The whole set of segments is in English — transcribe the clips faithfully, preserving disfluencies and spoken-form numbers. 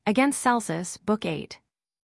Against Celsus, Book eight.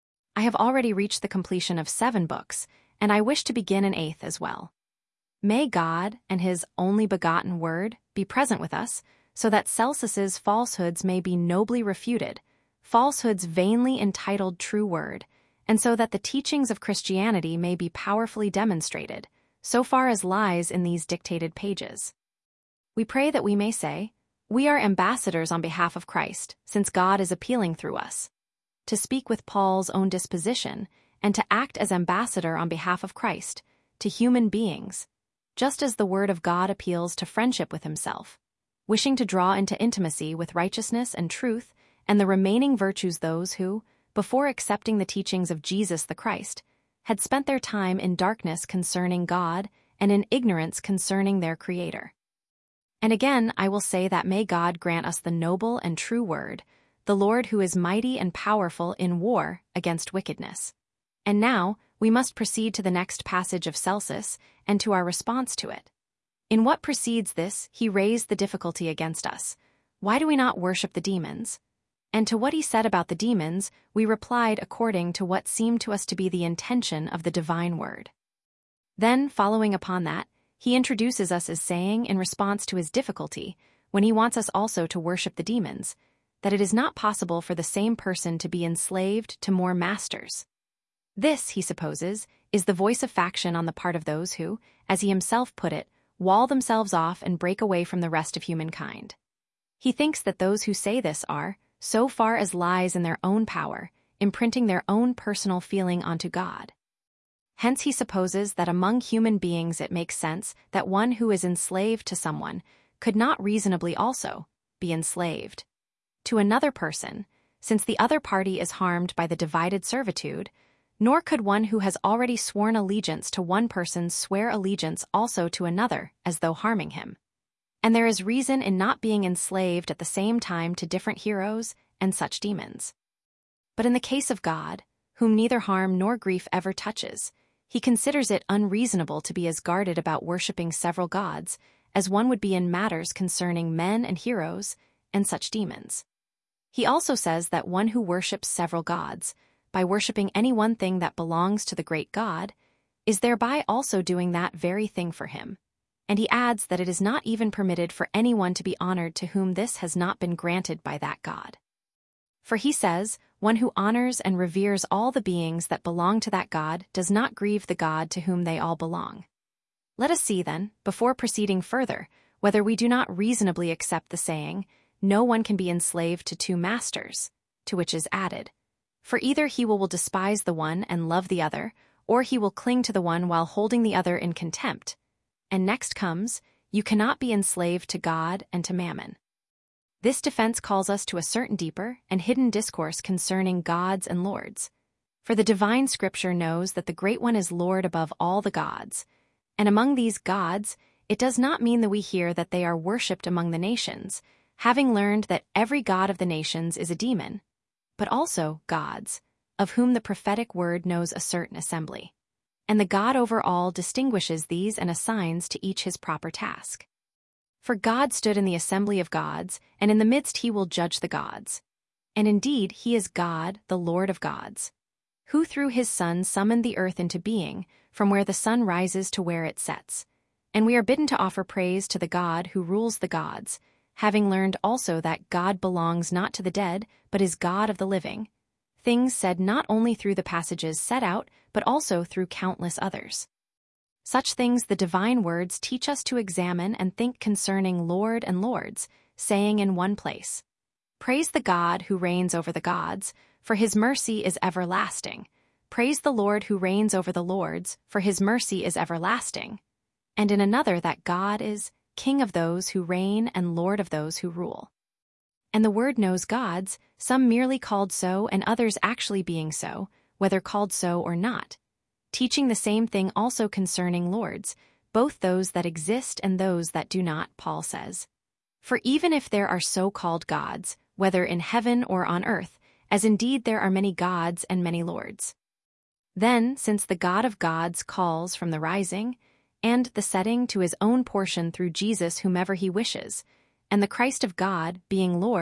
I have already reached the completion of seven books, and I wish to begin an eighth as well. May God and His only begotten Word be present with us, so that Celsus's falsehoods may be nobly refuted, falsehoods vainly entitled true word, and so that the teachings of Christianity may be powerfully demonstrated, so far as lies in these dictated pages. We pray that we may say, we are ambassadors on behalf of Christ, since God is appealing through us, to speak with Paul's own disposition, and to act as ambassador on behalf of Christ, to human beings, just as the Word of God appeals to friendship with Himself, wishing to draw into intimacy with righteousness and truth and the remaining virtues those who, before accepting the teachings of Jesus the Christ, had spent their time in darkness concerning God and in ignorance concerning their Creator. And again I will say that may God grant us the noble and true Word, the Lord who is mighty and powerful in war against wickedness. And now we must proceed to the next passage of Celsus and to our response to it. In what precedes this, he raised the difficulty against us. Why do we not worship the demons? And to what he said about the demons, we replied according to what seemed to us to be the intention of the divine word. Then, following upon that, he introduces us as saying, in response to his difficulty, when he wants us also to worship the demons, that it is not possible for the same person to be enslaved to more masters. This, he supposes, is the voice of faction on the part of those who, as he himself put it, wall themselves off and break away from the rest of humankind. He thinks that those who say this are, so far as lies in their own power, imprinting their own personal feeling onto God. Hence he supposes that among human beings it makes sense that one who is enslaved to someone could not reasonably also be enslaved to another person, since the other party is harmed by the divided servitude, nor could one who has already sworn allegiance to one person swear allegiance also to another as though harming him. And there is reason in not being enslaved at the same time to different heroes and such demons. But in the case of God, whom neither harm nor grief ever touches, he considers it unreasonable to be as guarded about worshipping several gods as one would be in matters concerning men and heroes and such demons. He also says that one who worships several gods, by worshipping any one thing that belongs to the great God, is thereby also doing that very thing for him. And he adds that it is not even permitted for anyone to be honored to whom this has not been granted by that God. For he says, one who honors and reveres all the beings that belong to that God does not grieve the God to whom they all belong. Let us see, then, before proceeding further, whether we do not reasonably accept the saying, no one can be enslaved to two masters, to which is added, for either he will, will despise the one and love the other, or he will cling to the one while holding the other in contempt. And next comes, you cannot be enslaved to God and to mammon. This defense calls us to a certain deeper and hidden discourse concerning gods and lords. For the divine scripture knows that the Great One is Lord above all the gods, and among these gods, it does not mean that we hear that they are worshipped among the nations, having learned that every god of the nations is a demon, but also gods, of whom the prophetic word knows a certain assembly. And the God over all distinguishes these and assigns to each his proper task. For God stood in the assembly of gods, and in the midst he will judge the gods. And indeed he is God, the Lord of gods, who through his Son summoned the earth into being, from where the sun rises to where it sets. And we are bidden to offer praise to the God who rules the gods, having learned also that God belongs not to the dead, but is God of the living. Things said not only through the passages set out, but also through countless others. Such things the divine words teach us to examine and think concerning Lord and lords, saying in one place, praise the God who reigns over the gods, for his mercy is everlasting. Praise the Lord who reigns over the lords, for his mercy is everlasting. And in another that God is King of those who reign and Lord of those who rule. And the word knows gods, some merely called so and others actually being so, whether called so or not, teaching the same thing also concerning lords, both those that exist and those that do not, Paul says. For even if there are so-called gods, whether in heaven or on earth, as indeed there are many gods and many lords. Then, since the God of gods calls from the rising, and the setting to his own portion through Jesus whomever he wishes, and the Christ of God, being Lord,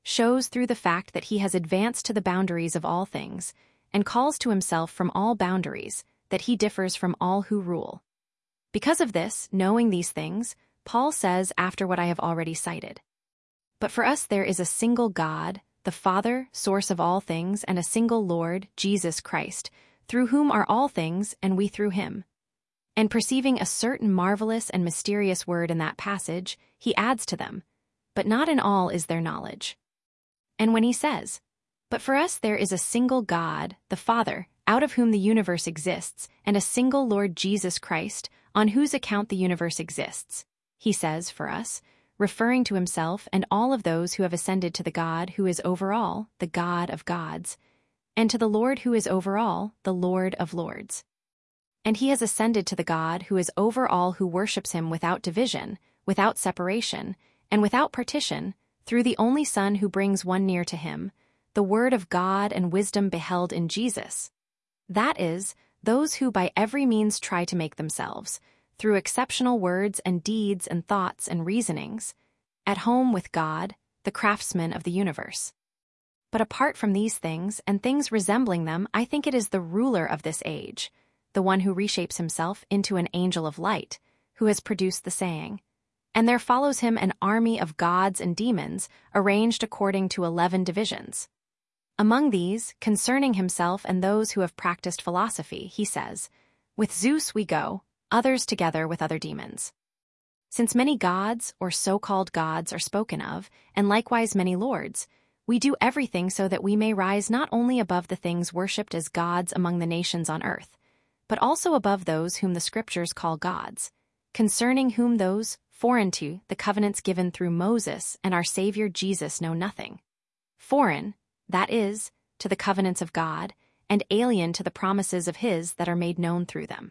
shows through the fact that he has advanced to the boundaries of all things, and calls to himself from all boundaries, that he differs from all who rule. Because of this, knowing these things, Paul says after what I have already cited. But for us there is a single God, the Father, source of all things, and a single Lord, Jesus Christ, through whom are all things, and we through him. And perceiving a certain marvelous and mysterious word in that passage, he adds to them, but not in all is there knowledge. And when he says, but for us there is a single God, the Father, out of whom the universe exists, and a single Lord Jesus Christ, on whose account the universe exists, he says, for us, referring to himself and all of those who have ascended to the God who is over all, the God of gods, and to the Lord who is over all, the Lord of lords. And he has ascended to the God who is over all who worships him without division, without separation, and without partition, through the only Son who brings one near to him, the word of God and wisdom beheld in Jesus. That is, those who by every means try to make themselves, through exceptional words and deeds and thoughts and reasonings, at home with God, the craftsman of the universe. But apart from these things and things resembling them, I think it is the ruler of this age, the one who reshapes himself into an angel of light, who has produced the saying, and there follows him an army of gods and demons arranged according to eleven divisions. Among these, concerning himself and those who have practiced philosophy, he says, with Zeus we go, others together with other demons. Since many gods, or so-called gods, are spoken of, and likewise many lords, we do everything so that we may rise not only above the things worshipped as gods among the nations on earth, but also above those whom the Scriptures call gods, concerning whom those, foreign to the covenants given through Moses and our Savior Jesus know nothing. Foreign, that is, to the covenants of God, and alien to the promises of his that are made known through them.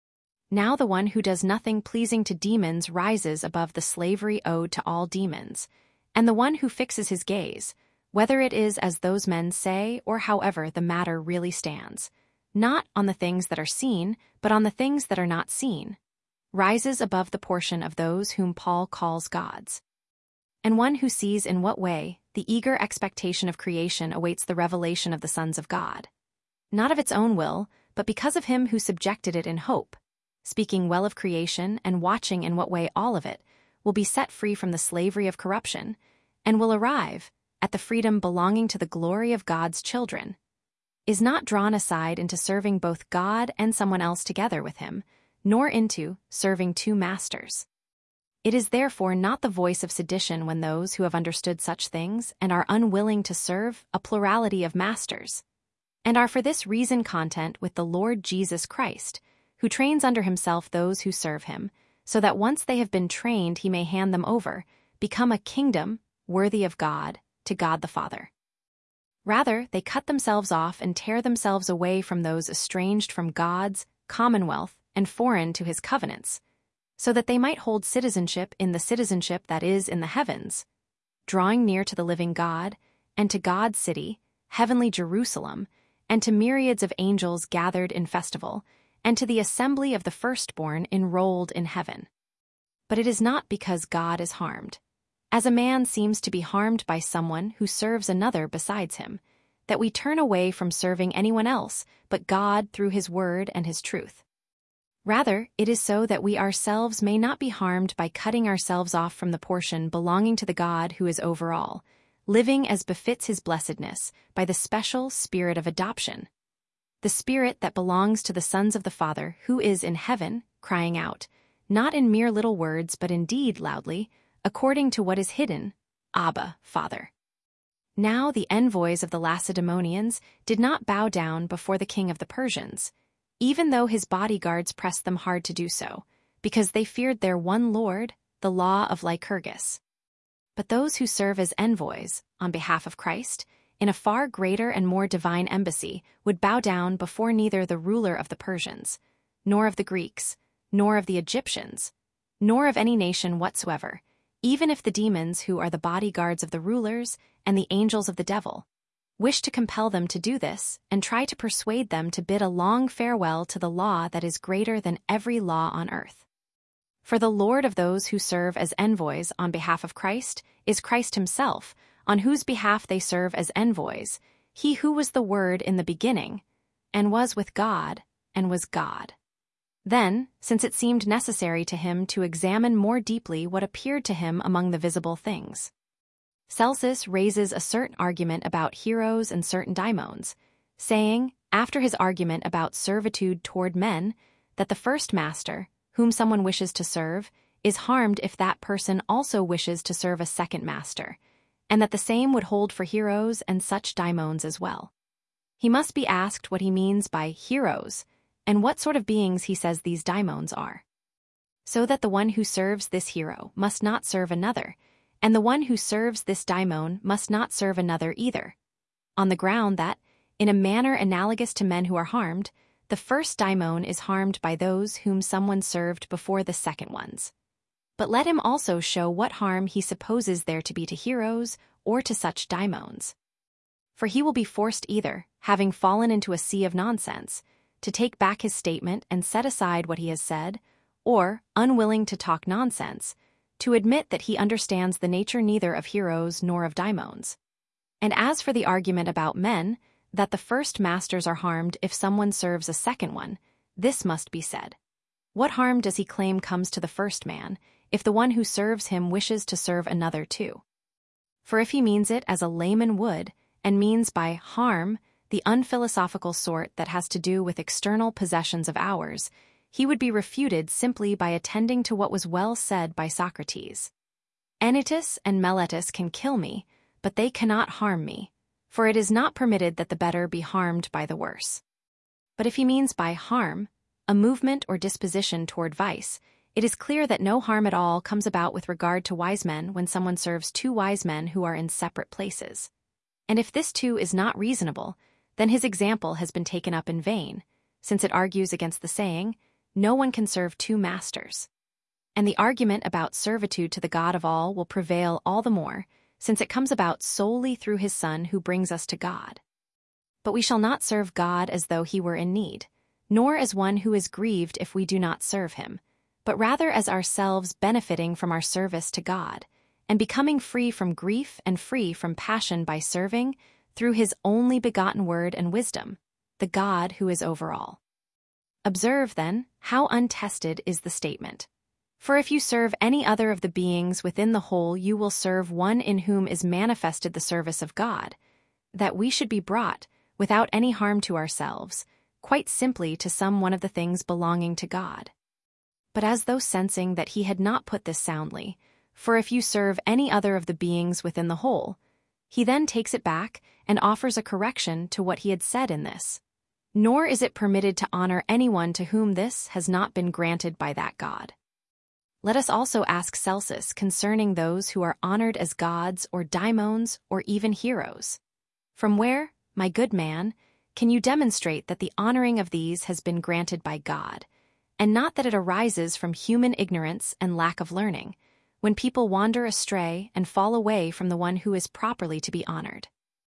Now the one who does nothing pleasing to demons rises above the slavery owed to all demons, and the one who fixes his gaze, whether it is as those men say or however the matter really stands, not on the things that are seen, but on the things that are not seen, rises above the portion of those whom Paul calls gods. And one who sees in what way the eager expectation of creation awaits the revelation of the sons of God, not of its own will, but because of him who subjected it in hope, speaking well of creation and watching in what way all of it will be set free from the slavery of corruption, and will arrive at the freedom belonging to the glory of God's children, is not drawn aside into serving both God and someone else together with him, nor into serving two masters. It is therefore not the voice of sedition when those who have understood such things and are unwilling to serve a plurality of masters, and are for this reason content with the Lord Jesus Christ, who trains under himself those who serve him, so that once they have been trained he may hand them over, become a kingdom worthy of God, to God the Father. Rather, they cut themselves off and tear themselves away from those estranged from God's commonwealth and foreign to his covenants, so that they might hold citizenship in the citizenship that is in the heavens, drawing near to the living God, and to God's city, heavenly Jerusalem, and to myriads of angels gathered in festival, and to the assembly of the firstborn enrolled in heaven. But it is not because God is harmed, as a man seems to be harmed by someone who serves another besides him, that we turn away from serving anyone else but God through his word and his truth. Rather, it is so that we ourselves may not be harmed by cutting ourselves off from the portion belonging to the God who is over all, living as befits his blessedness by the special spirit of adoption, the spirit that belongs to the sons of the Father who is in heaven, crying out, not in mere little words but indeed loudly, according to what is hidden, Abba, Father. Now the envoys of the Lacedaemonians did not bow down before the king of the Persians, even though his bodyguards pressed them hard to do so, because they feared their one Lord, the law of Lycurgus. But those who serve as envoys, on behalf of Christ, in a far greater and more divine embassy, would bow down before neither the ruler of the Persians, nor of the Greeks, nor of the Egyptians, nor of any nation whatsoever, even if the demons who are the bodyguards of the rulers and the angels of the devil wish to compel them to do this and try to persuade them to bid a long farewell to the law that is greater than every law on earth. For the Lord of those who serve as envoys on behalf of Christ is Christ himself, on whose behalf they serve as envoys, he who was the Word in the beginning, and was with God, and was God. Then, since it seemed necessary to him to examine more deeply what appeared to him among the visible things, Celsus raises a certain argument about heroes and certain daimons, saying, after his argument about servitude toward men, that the first master, whom someone wishes to serve, is harmed if that person also wishes to serve a second master, and that the same would hold for heroes and such daimons as well. He must be asked what he means by heroes, and what sort of beings he says these daimons are. So that the one who serves this hero must not serve another, and the one who serves this daimon must not serve another either, on the ground that, in a manner analogous to men who are harmed, the first daimon is harmed by those whom someone served before the second ones. But let him also show what harm he supposes there to be to heroes or to such daimons. For he will be forced either, having fallen into a sea of nonsense, to take back his statement and set aside what he has said, or, unwilling to talk nonsense, to admit that he understands the nature neither of heroes nor of daimons. And as for the argument about men, that the first masters are harmed if someone serves a second one, this must be said. What harm does he claim comes to the first man, if the one who serves him wishes to serve another too? For if he means it as a layman would, and means by harm the unphilosophical sort that has to do with external possessions of ours, he would be refuted simply by attending to what was well said by Socrates. Anytus and Meletus can kill me, but they cannot harm me, for it is not permitted that the better be harmed by the worse. But if he means by harm a movement or disposition toward vice, it is clear that no harm at all comes about with regard to wise men when someone serves two wise men who are in separate places. And if this too is not reasonable, then his example has been taken up in vain, since it argues against the saying, no one can serve two masters. And the argument about servitude to the God of all will prevail all the more, since it comes about solely through his Son who brings us to God. But we shall not serve God as though he were in need, nor as one who is grieved if we do not serve him, but rather as ourselves benefiting from our service to God, and becoming free from grief and free from passion by serving, through his only begotten word and wisdom, the God who is over all. Observe, then, how untested is the statement. For if you serve any other of the beings within the whole, you will serve one in whom is manifested the service of God, that we should be brought, without any harm to ourselves, quite simply to some one of the things belonging to God. But as though sensing that he had not put this soundly, for if you serve any other of the beings within the whole, he then takes it back and offers a correction to what he had said in this. Nor is it permitted to honor anyone to whom this has not been granted by that God. Let us also ask Celsus concerning those who are honored as gods or daimons or even heroes. From where, my good man, can you demonstrate that the honoring of these has been granted by God, and not that it arises from human ignorance and lack of learning, when people wander astray and fall away from the one who is properly to be honored?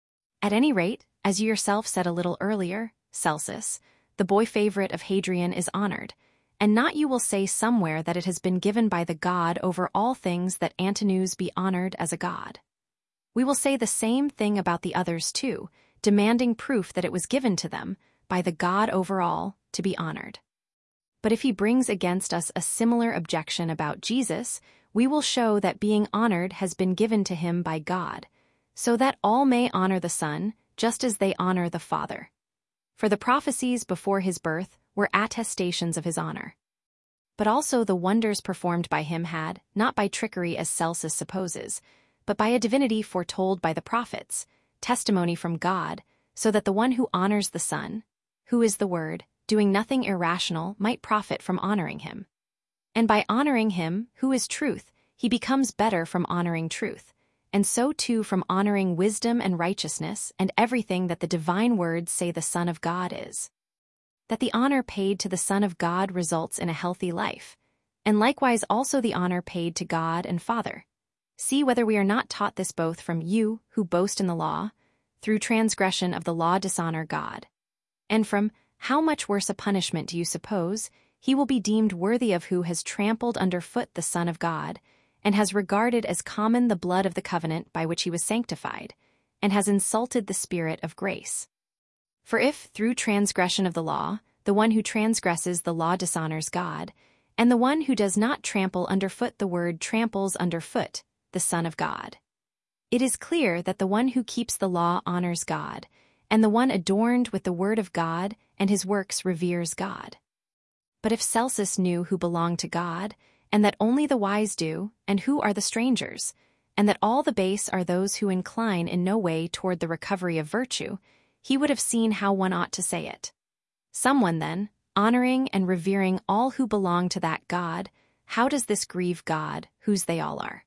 At any rate, as you yourself said a little earlier, Celsus, the boy favorite of Hadrian is honored, and not you will say somewhere that it has been given by the God over all things that Antinous be honored as a god. We will say the same thing about the others too, demanding proof that it was given to them, by the God over all, to be honored. But if he brings against us a similar objection about Jesus, we will show that being honored has been given to him by God, so that all may honor the Son, just as they honor the Father. For the prophecies before his birth were attestations of his honor. But also the wonders performed by him had, not by trickery as Celsus supposes, but by a divinity foretold by the prophets, testimony from God, so that the one who honors the Son, who is the Word, doing nothing irrational, might profit from honoring him. And by honoring him, who is truth, he becomes better from honoring truth, and so too from honoring wisdom and righteousness and everything that the divine words say the Son of God is. That the honor paid to the Son of God results in a healthy life, and likewise also the honor paid to God and Father. See whether we are not taught this both from you, who boast in the law, through transgression of the law dishonor God, and from how much worse a punishment do you suppose he will be deemed worthy of who has trampled underfoot the Son of God, and has regarded as common the blood of the covenant by which he was sanctified, and has insulted the Spirit of grace. For if, through transgression of the law, the one who transgresses the law dishonors God, and the one who does not trample underfoot the word tramples underfoot the Son of God, it is clear that the one who keeps the law honors God, and the one adorned with the word of God and his works reveres God. But if Celsus knew who belonged to God, and that only the wise do, and who are the strangers, and that all the base are those who incline in no way toward the recovery of virtue, he would have seen how one ought to say it. Someone then, honoring and revering all who belong to that God, how does this grieve God, whose they all are?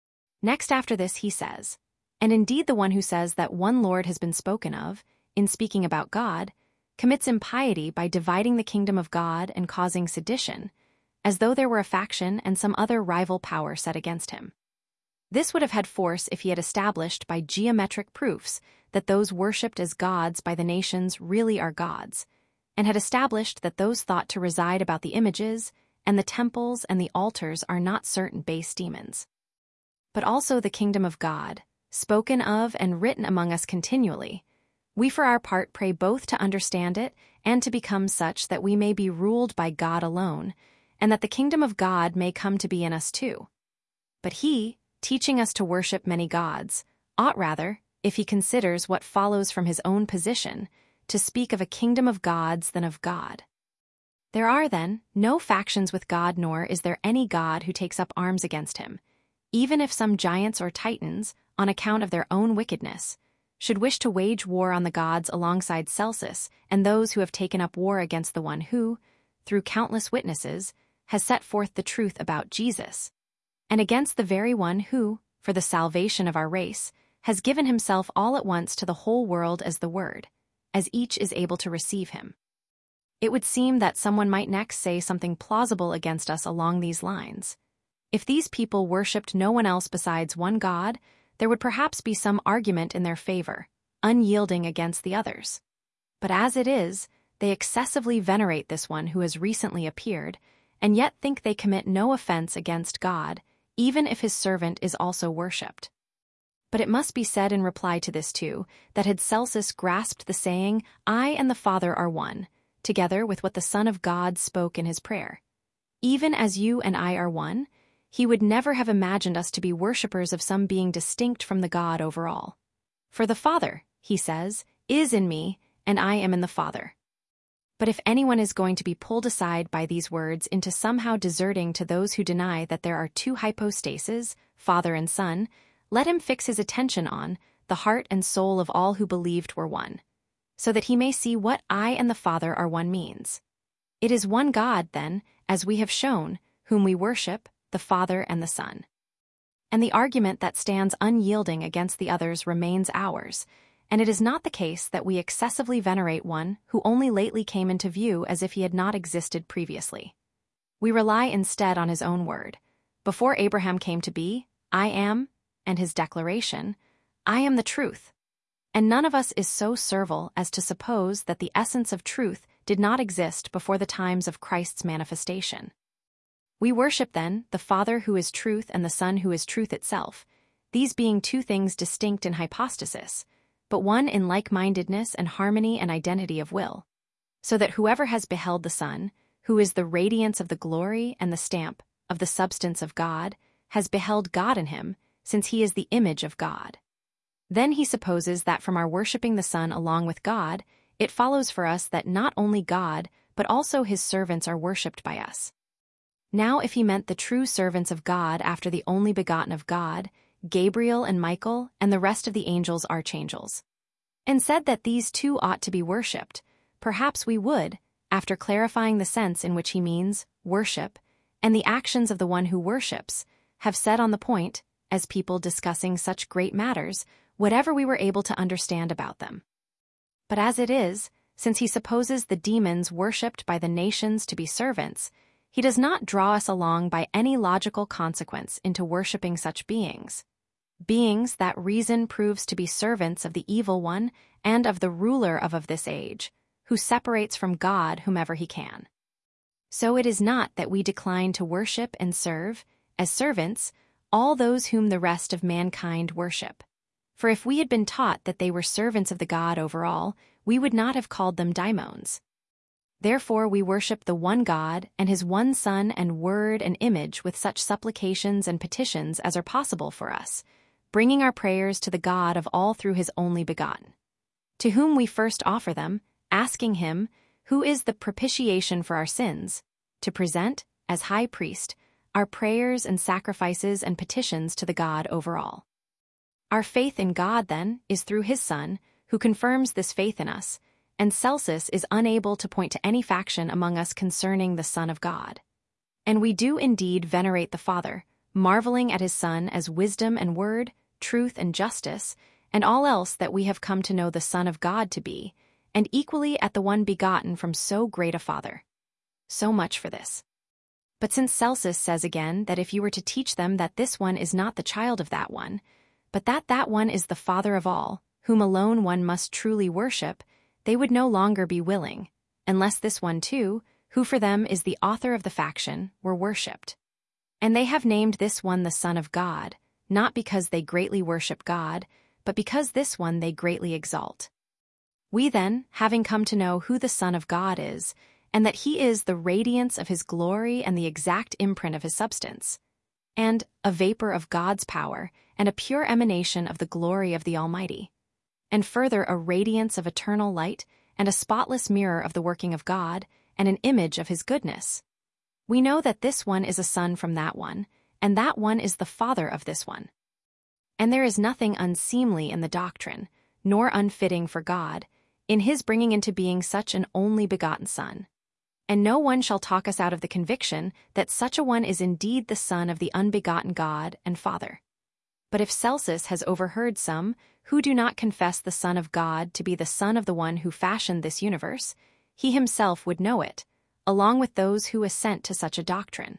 Next after this he says, and indeed the one who says that one Lord has been spoken of, in speaking about God, commits impiety by dividing the kingdom of God and causing sedition, as though there were a faction and some other rival power set against him. This would have had force if he had established by geometric proofs that those worshipped as gods by the nations really are gods, and had established that those thought to reside about the images and the temples and the altars are not certain base demons, but also the kingdom of God, spoken of and written among us continually. We for our part pray both to understand it and to become such that we may be ruled by God alone, and that the kingdom of God may come to be in us too. But he, teaching us to worship many gods, ought rather, if he considers what follows from his own position, to speak of a kingdom of gods than of God. There are, then, no factions with God, nor is there any God who takes up arms against him, even if some giants or titans, on account of their own wickedness, should wish to wage war on the gods alongside Celsus and those who have taken up war against the one who, through countless witnesses, has set forth the truth about Jesus, and against the very one who, for the salvation of our race, has given himself all at once to the whole world as the Word, as each is able to receive him. It would seem that someone might next say something plausible against us along these lines. If these people worshipped no one else besides one God, there would perhaps be some argument in their favor, unyielding against the others. But as it is, they excessively venerate this one who has recently appeared, and yet think they commit no offense against God, even if his servant is also worshipped. But it must be said in reply to this too, that had Celsus grasped the saying, I and the Father are one, together with what the Son of God spoke in his prayer, even as you and I are one, he would never have imagined us to be worshippers of some being distinct from the God over all. For the Father, he says, is in me, and I am in the Father. But if anyone is going to be pulled aside by these words into somehow deserting to those who deny that there are two hypostases, Father and Son, let him fix his attention on the heart and soul of all who believed were one, so that he may see what I and the Father are one means. It is one God, then, as we have shown, whom we worship, the Father and the Son. And the argument that stands unyielding against the others remains ours, and it is not the case that we excessively venerate one who only lately came into view as if he had not existed previously. We rely instead on his own word. Before Abraham came to be, I am, and his declaration, I am the truth. And none of us is so servile as to suppose that the essence of truth did not exist before the times of Christ's manifestation. We worship, then, the Father who is truth and the Son who is truth itself, these being two things distinct in hypostasis, but one in like-mindedness and harmony and identity of will, so that whoever has beheld the Son, who is the radiance of the glory and the stamp of the substance of God, has beheld God in him, since he is the image of God. Then he supposes that from our worshipping the Son along with God, it follows for us that not only God, but also his servants are worshipped by us. Now if he meant the true servants of God after the only begotten of God, Gabriel and Michael and the rest of the angels archangels, and said that these too ought to be worshipped, perhaps we would, after clarifying the sense in which he means worship and the actions of the one who worships, have said on the point, as people discussing such great matters, whatever we were able to understand about them. But as it is, since he supposes the demons worshipped by the nations to be servants, he does not draw us along by any logical consequence into worshipping such beings, beings that reason proves to be servants of the evil one and of the ruler of, of this age, who separates from God whomever he can. So it is not that we decline to worship and serve, as servants, all those whom the rest of mankind worship. For if we had been taught that they were servants of the God over all, we would not have called them daimons. Therefore we worship the one God and his one Son and Word and image with such supplications and petitions as are possible for us, bringing our prayers to the God of all through his only begotten, to whom we first offer them, asking him, who is the propitiation for our sins, to present, as high priest, our prayers and sacrifices and petitions to the God over all. Our faith in God, then, is through his Son, who confirms this faith in us, and Celsus is unable to point to any faction among us concerning the Son of God. And we do indeed venerate the Father, marveling at his Son as wisdom and word, truth and justice, and all else that we have come to know the Son of God to be, and equally at the one begotten from so great a Father. So much for this. But since Celsus says again that if you were to teach them that this one is not the child of that one, but that that one is the Father of all, whom alone one must truly worship, they would no longer be willing, unless this one too, who for them is the author of the faction, were worshipped. And they have named this one the Son of God, not because they greatly worship God, but because this one they greatly exalt. We then, having come to know who the Son of God is, and that he is the radiance of his glory and the exact imprint of his substance, and a vapor of God's power, and a pure emanation of the glory of the Almighty, and further a radiance of eternal light, and a spotless mirror of the working of God, and an image of his goodness. We know that this one is a son from that one, and that one is the father of this one. And there is nothing unseemly in the doctrine, nor unfitting for God, in his bringing into being such an only begotten Son. And no one shall talk us out of the conviction that such a one is indeed the Son of the unbegotten God and Father. But if Celsus has overheard some, who do not confess the Son of God to be the Son of the one who fashioned this universe, he himself would know it, along with those who assent to such a doctrine.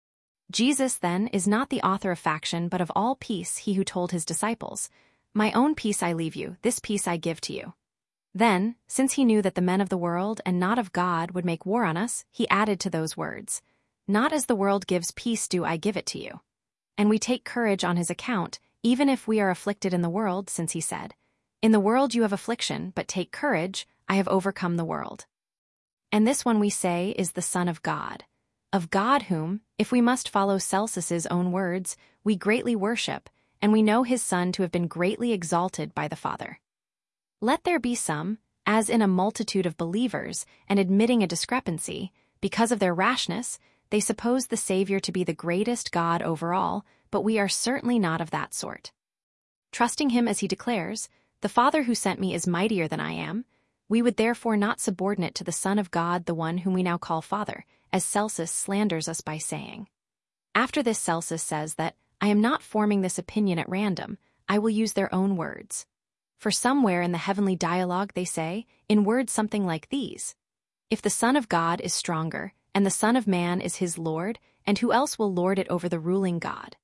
Jesus, then, is not the author of faction but of all peace, he who told his disciples, "My own peace I leave you, this peace I give to you." Then, since he knew that the men of the world and not of God would make war on us, he added to those words, "Not as the world gives peace do I give it to you." And we take courage on his account, even if we are afflicted in the world, since he said, "In the world you have affliction, but take courage, I have overcome the world." And this one we say is the Son of God, of God whom, if we must follow Celsus's own words, we greatly worship, and we know his Son to have been greatly exalted by the Father. Let there be some, as in a multitude of believers, and admitting a discrepancy, because of their rashness, they suppose the Savior to be the greatest God over all, but we are certainly not of that sort. Trusting him as he declares, "The Father who sent me is mightier than I am," we would therefore not subordinate to the Son of God the one whom we now call Father, as Celsus slanders us by saying. After this Celsus says that, "I am not forming this opinion at random, I will use their own words." For somewhere in the heavenly dialogue they say, in words something like these, "If the Son of God is stronger, and the Son of Man is his Lord, and who else will lord it over the ruling God?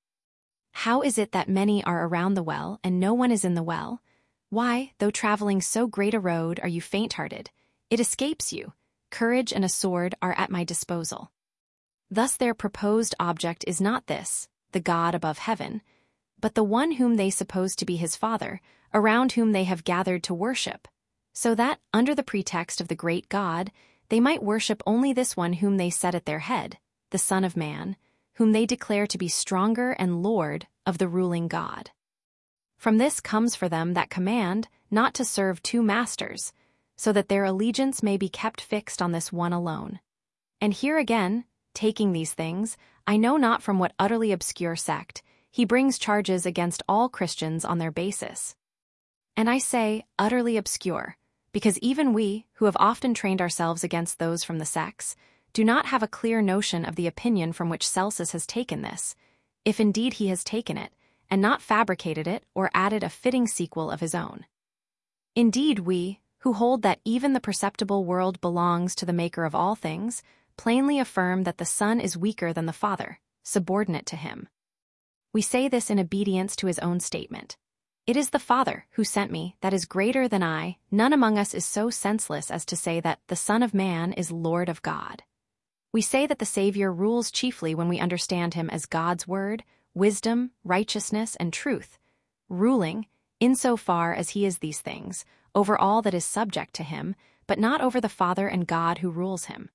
How is it that many are around the well, and no one is in the well? Why, though traveling so great a road, are you faint-hearted? It escapes you. Courage and a sword are at my disposal." Thus their proposed object is not this, the God above heaven, but the one whom they suppose to be his Father, around whom they have gathered to worship, so that, under the pretext of the great God, they might worship only this one whom they set at their head, the Son of Man, whom they declare to be stronger and Lord of the ruling God. From this comes for them that command not to serve two masters, so that their allegiance may be kept fixed on this one alone. And here again, taking these things, I know not from what utterly obscure sect, he brings charges against all Christians on their basis. And I say utterly obscure, because even we, who have often trained ourselves against those from the sects, do not have a clear notion of the opinion from which Celsus has taken this, if indeed he has taken it, and not fabricated it or added a fitting sequel of his own. Indeed we, who hold that even the perceptible world belongs to the Maker of all things, plainly affirm that the Son is weaker than the Father, subordinate to him. We say this in obedience to his own statement. "It is the Father who sent me that is greater than I. None among us is so senseless as to say that the Son of Man is Lord of God." We say that the Savior rules chiefly when we understand him as God's Word, wisdom, righteousness, and truth, ruling, insofar as he is these things, over all that is subject to him, but not over the Father and God who rules him.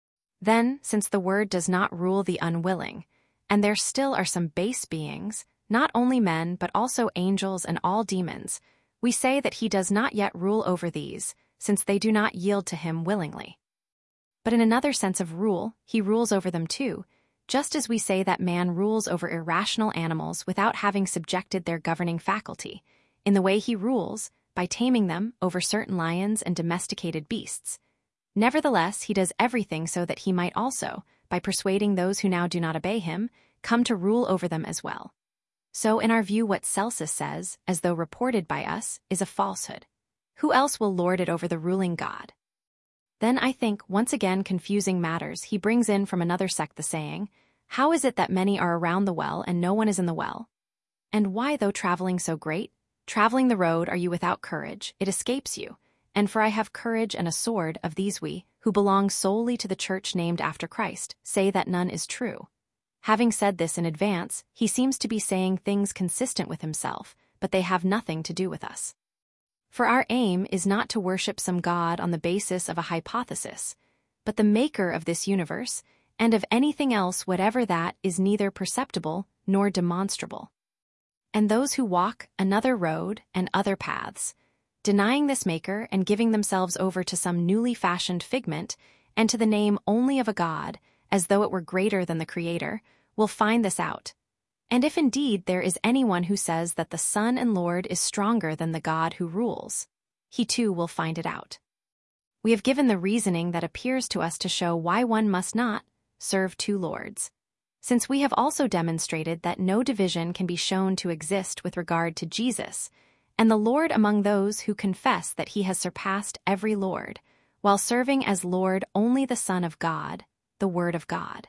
Then, since the Word does not rule the unwilling, and there still are some base beings, not only men but also angels and all demons, we say that he does not yet rule over these, since they do not yield to him willingly. But in another sense of rule, he rules over them too, just as we say that man rules over irrational animals without having subjected their governing faculty, in the way he rules, by taming them, over certain lions and domesticated beasts. Nevertheless, he does everything so that he might also, by persuading those who now do not obey him, come to rule over them as well. So in our view what Celsus says, as though reported by us, is a falsehood. Who else will lord it over the ruling God? Then I think, once again confusing matters, he brings in from another sect the saying, how is it that many are around the well and no one is in the well? And why, though traveling so great, traveling the road are you without courage, it escapes you? And for I have courage and a sword, of these we, who belong solely to the church named after Christ, say that none is true. Having said this in advance, he seems to be saying things consistent with himself, but they have nothing to do with us. For our aim is not to worship some god on the basis of a hypothesis, but the maker of this universe, and of anything else whatever that is neither perceptible nor demonstrable. And those who walk another road and other paths, denying this maker and giving themselves over to some newly fashioned figment and to the name only of a god, as though it were greater than the Creator, will find this out. And if indeed there is anyone who says that the Son and Lord is stronger than the God who rules, he too will find it out. We have given the reasoning that appears to us to show why one must not serve two lords, since we have also demonstrated that no division can be shown to exist with regard to Jesus, and the Lord among those who confess that he has surpassed every Lord, while serving as Lord only the Son of God, the Word of God.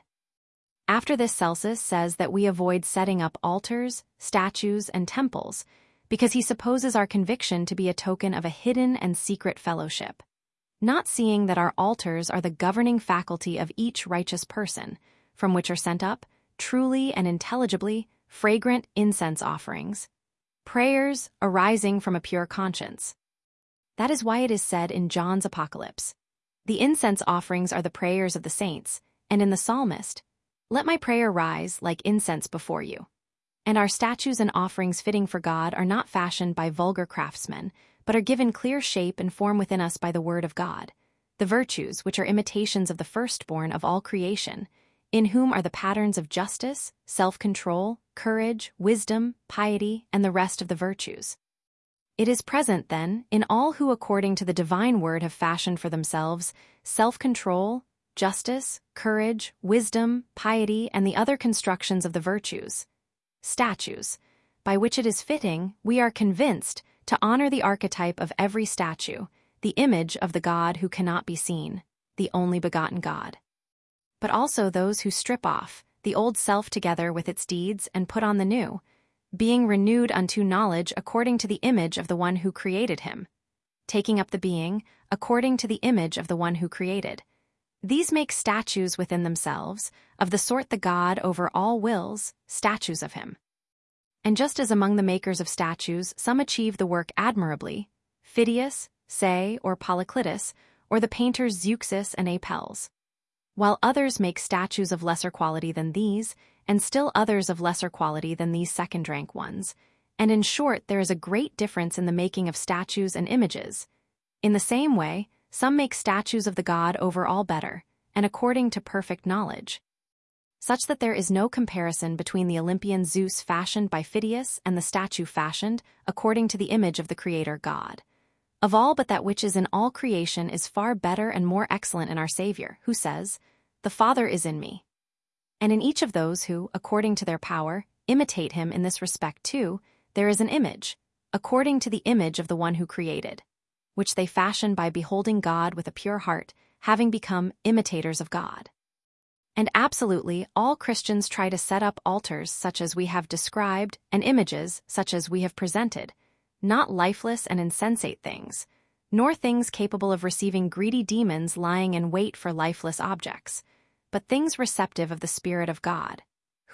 After this, Celsus says that we avoid setting up altars, statues, and temples, because he supposes our conviction to be a token of a hidden and secret fellowship, not seeing that our altars are the governing faculty of each righteous person, from which are sent up, truly and intelligibly, fragrant incense offerings, prayers arising from a pure conscience. That is why it is said in John's Apocalypse, the incense offerings are the prayers of the saints, and in the Psalmist, let my prayer rise like incense before you. And our statues and offerings fitting for God are not fashioned by vulgar craftsmen, but are given clear shape and form within us by the word of God, the virtues which are imitations of the firstborn of all creation, in whom are the patterns of justice, self-control, courage, wisdom, piety, and the rest of the virtues. It is present, then, in all who according to the divine word have fashioned for themselves self-control, justice, courage, wisdom, piety, and the other constructions of the virtues, statues, by which it is fitting, we are convinced, to honor the archetype of every statue, the image of the God who cannot be seen, the only begotten God. But also those who strip off the old self together with its deeds and put on the new, being renewed unto knowledge according to the image of the one who created him, taking up the being according to the image of the one who created. These make statues within themselves, of the sort the God over all wills, statues of him. And just as among the makers of statues some achieve the work admirably, Phidias, Say, or Polyclitus, or the painters Zeuxis and Apelles, while others make statues of lesser quality than these, and still others of lesser quality than these second-rank ones, and in short there is a great difference in the making of statues and images. In the same way, some make statues of the God over all better, and according to perfect knowledge, such that there is no comparison between the Olympian Zeus fashioned by Phidias and the statue fashioned according to the image of the Creator God. Of all but that which is in all creation is far better and more excellent in our Savior, who says, "The Father is in me." And in each of those who, according to their power, imitate him in this respect too, there is an image, according to the image of the one who created, which they fashion by beholding God with a pure heart, having become imitators of God. And absolutely all Christians try to set up altars such as we have described and images such as we have presented, not lifeless and insensate things, nor things capable of receiving greedy demons lying in wait for lifeless objects, but things receptive of the Spirit of God,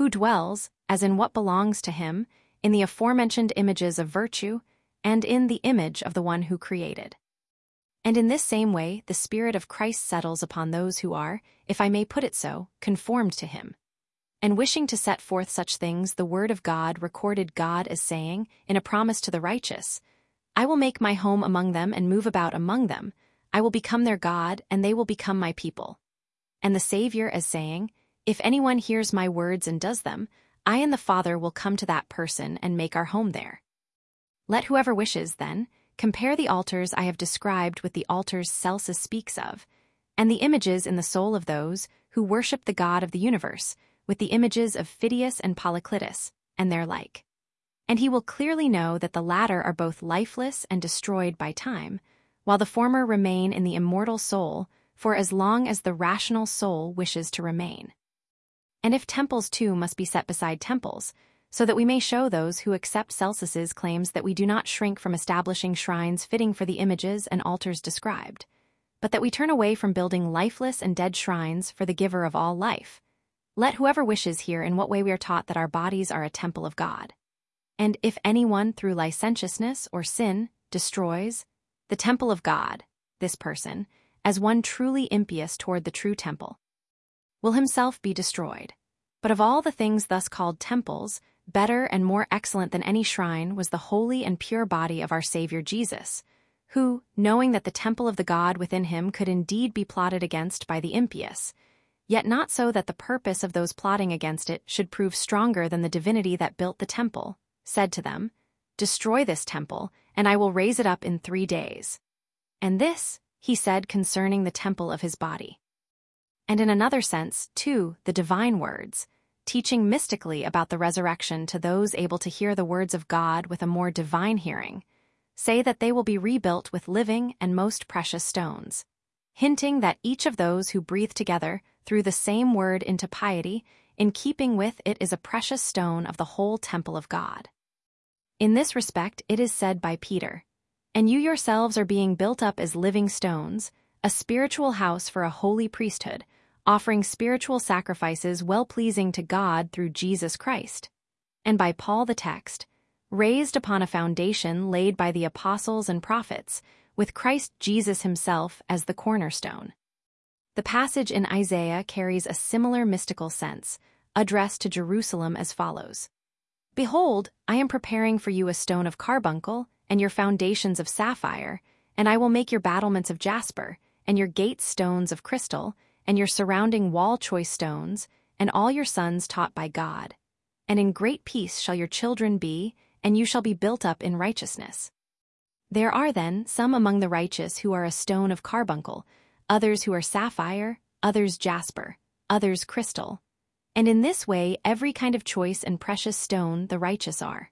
who dwells, as in what belongs to him, in the aforementioned images of virtue, and in the image of the one who created. And in this same way the Spirit of Christ settles upon those who are, if I may put it so, conformed to him. And wishing to set forth such things, the word of God recorded God as saying, in a promise to the righteous, I will make my home among them and move about among them. I will become their God, and they will become my people. And the Savior as saying, if anyone hears my words and does them, I and the Father will come to that person and make our home there. Let whoever wishes, then, compare the altars I have described with the altars Celsus speaks of, and the images in the soul of those who worship the God of the universe, with the images of Phidias and Polyclitus, and their like. And he will clearly know that the latter are both lifeless and destroyed by time, while the former remain in the immortal soul for as long as the rational soul wishes to remain. And if temples too must be set beside temples, so that we may show those who accept Celsus's claims that we do not shrink from establishing shrines fitting for the images and altars described, but that we turn away from building lifeless and dead shrines for the giver of all life. Let whoever wishes hear in what way we are taught that our bodies are a temple of God. And if anyone through licentiousness or sin destroys the temple of God, this person, as one truly impious toward the true temple, will himself be destroyed. But of all the things thus called temples, better and more excellent than any shrine was the holy and pure body of our Savior Jesus, who, knowing that the temple of the God within him could indeed be plotted against by the impious, yet not so that the purpose of those plotting against it should prove stronger than the divinity that built the temple, said to them, Destroy this temple, and I will raise it up in three days. And this, he said concerning the temple of his body. And in another sense, too, the divine words, teaching mystically about the resurrection to those able to hear the words of God with a more divine hearing, say that they will be rebuilt with living and most precious stones, hinting that each of those who breathe together through the same word into piety, in keeping with it is a precious stone of the whole temple of God. In this respect it is said by Peter, And you yourselves are being built up as living stones, a spiritual house for a holy priesthood, offering spiritual sacrifices well-pleasing to God through Jesus Christ. And by Paul the text, raised upon a foundation laid by the apostles and prophets, with Christ Jesus himself as the cornerstone. The passage in Isaiah carries a similar mystical sense, addressed to Jerusalem as follows. Behold, I am preparing for you a stone of carbuncle, and your foundations of sapphire, and I will make your battlements of jasper, and your gates stones of crystal, and your surrounding wall choice stones, and all your sons taught by God. And in great peace shall your children be, and you shall be built up in righteousness. There are then some among the righteous who are a stone of carbuncle, others who are sapphire, others jasper, others crystal. And in this way every kind of choice and precious stone the righteous are.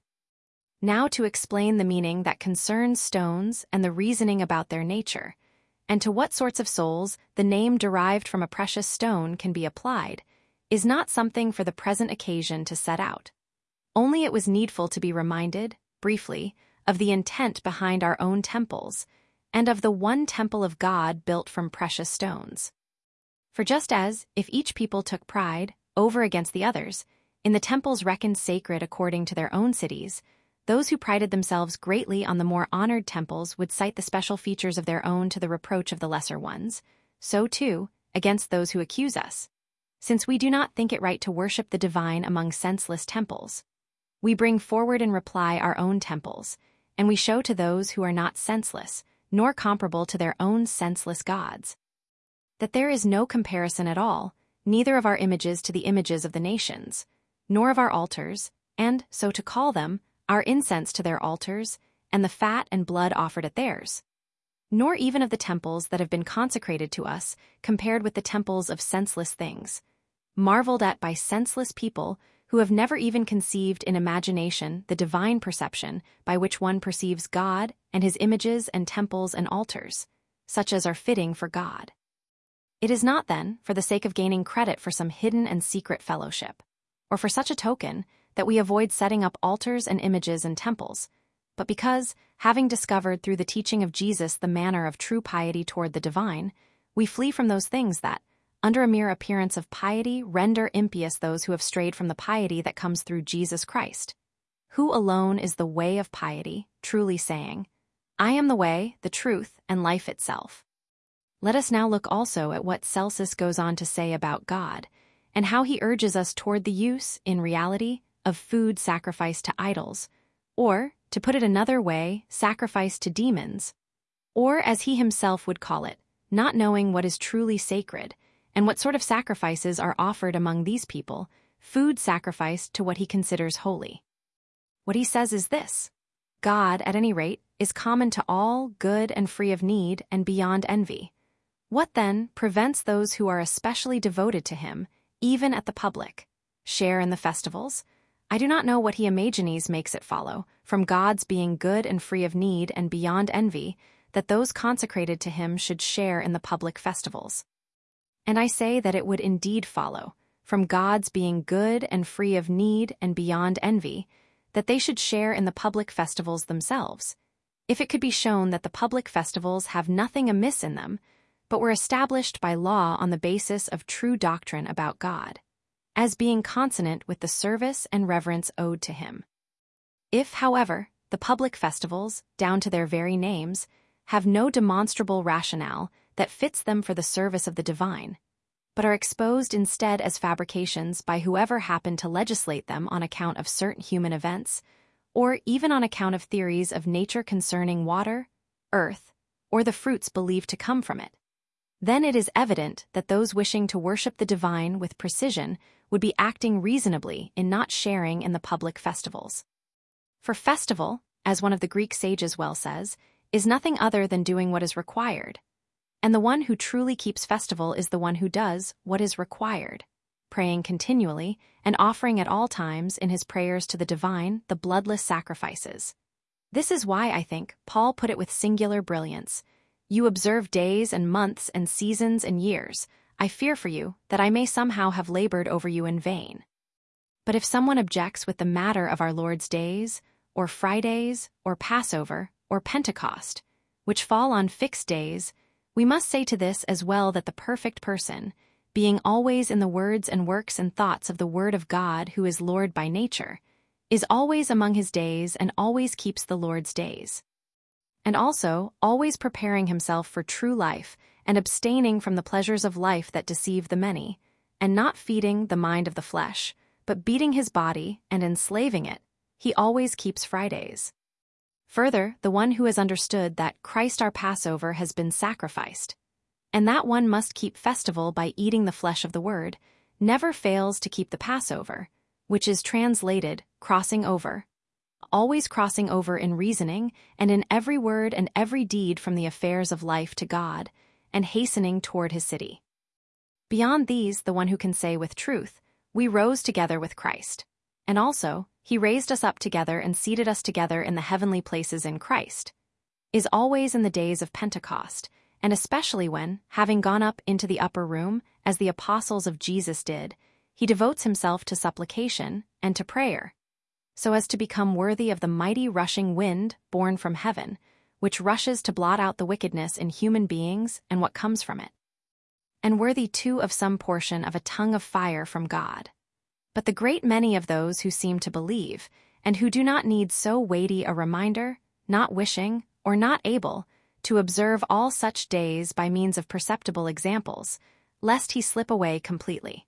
Now to explain the meaning that concerns stones and the reasoning about their nature, and to what sorts of souls the name derived from a precious stone can be applied, is not something for the present occasion to set out. Only it was needful to be reminded, briefly, of the intent behind our own temples, and of the one temple of God built from precious stones. For just as, if each people took pride, over against the others, in the temples reckoned sacred according to their own cities, those who prided themselves greatly on the more honored temples would cite the special features of their own to the reproach of the lesser ones, so too, against those who accuse us. Since we do not think it right to worship the divine among senseless temples, we bring forward in reply our own temples, and we show to those who are not senseless, nor comparable to their own senseless gods, that there is no comparison at all, neither of our images to the images of the nations, nor of our altars, and, so to call them, our incense to their altars, and the fat and blood offered at theirs, nor even of the temples that have been consecrated to us, compared with the temples of senseless things, marveled at by senseless people who have never even conceived in imagination the divine perception by which one perceives God and his images and temples and altars, such as are fitting for God. It is not, then, for the sake of gaining credit for some hidden and secret fellowship, or for such a token, that we avoid setting up altars and images and temples, but because, having discovered through the teaching of Jesus the manner of true piety toward the divine, we flee from those things that, under a mere appearance of piety, render impious those who have strayed from the piety that comes through Jesus Christ, who alone is the way of piety, truly saying, I am the way, the truth, and life itself. Let us now look also at what Celsus goes on to say about God, and how he urges us toward the use, in reality, of food sacrificed to idols, or, to put it another way, sacrificed to demons, or, as he himself would call it, not knowing what is truly sacred, and what sort of sacrifices are offered among these people, food sacrificed to what he considers holy. What he says is this: God, at any rate, is common to all, good and free of need, and beyond envy. What, then, prevents those who are especially devoted to him, even at the public, share in the festivals? I do not know what he imagines makes it follow, from God's being good and free of need and beyond envy, that those consecrated to him should share in the public festivals. And I say that it would indeed follow, from God's being good and free of need and beyond envy, that they should share in the public festivals themselves, if it could be shown that the public festivals have nothing amiss in them, but were established by law on the basis of true doctrine about God, as being consonant with the service and reverence owed to him. If, however, the public festivals, down to their very names, have no demonstrable rationale that fits them for the service of the divine, but are exposed instead as fabrications by whoever happened to legislate them on account of certain human events, or even on account of theories of nature concerning water, earth, or the fruits believed to come from it, then it is evident that those wishing to worship the divine with precision would be acting reasonably in not sharing in the public festivals. For festival, as one of the Greek sages well says, is nothing other than doing what is required, and the one who truly keeps festival is the one who does what is required, praying continually and offering at all times in his prayers to the divine the bloodless sacrifices. This is why, I think, Paul put it with singular brilliance: You observe days and months and seasons and years. I fear for you that I may somehow have labored over you in vain. But if someone objects with the matter of our Lord's days, or Fridays, or Passover, or Pentecost, which fall on fixed days, we must say to this as well that the perfect person, being always in the words and works and thoughts of the Word of God who is Lord by nature, is always among his days and always keeps the Lord's days. And also always preparing himself for true life and abstaining from the pleasures of life that deceive the many, and not feeding the mind of the flesh, but beating his body and enslaving it, he always keeps Fridays. Further, the one who has understood that Christ our Passover has been sacrificed, and that one must keep festival by eating the flesh of the Word, never fails to keep the Passover, which is translated crossing over, always crossing over in reasoning and in every word and every deed from the affairs of life to God, and hastening toward his city. Beyond these, the one who can say with truth, We rose together with Christ, and also, He raised us up together and seated us together in the heavenly places in Christ, is always in the days of Pentecost, and especially when, having gone up into the upper room, as the apostles of Jesus did, he devotes himself to supplication and to prayer, so as to become worthy of the mighty rushing wind born from heaven, which rushes to blot out the wickedness in human beings and what comes from it, and worthy too of some portion of a tongue of fire from God. But the great many of those who seem to believe, and who do not need so weighty a reminder, not wishing, or not able, to observe all such days by means of perceptible examples, lest he slip away completely.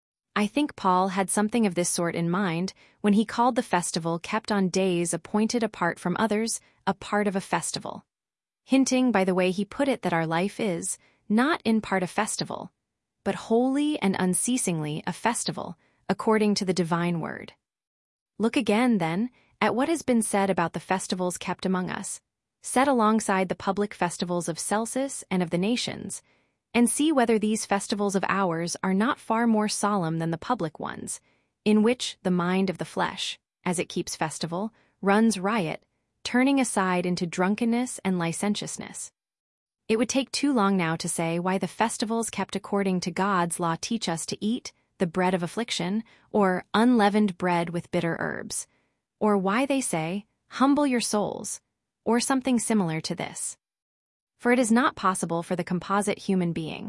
I think Paul had something of this sort in mind when he called the festival kept on days appointed apart from others a part of a festival, hinting by the way he put it that our life is, not in part a festival, but wholly and unceasingly a festival, according to the divine word. Look again, then, at what has been said about the festivals kept among us, set alongside the public festivals of Celsus and of the nations, and see whether these festivals of ours are not far more solemn than the public ones, in which the mind of the flesh, as it keeps festival, runs riot, turning aside into drunkenness and licentiousness. It would take too long now to say why the festivals kept according to God's law teach us to eat the bread of affliction, or unleavened bread with bitter herbs, or why they say, humble your souls, or something similar to this. For it is not possible for the composite human being,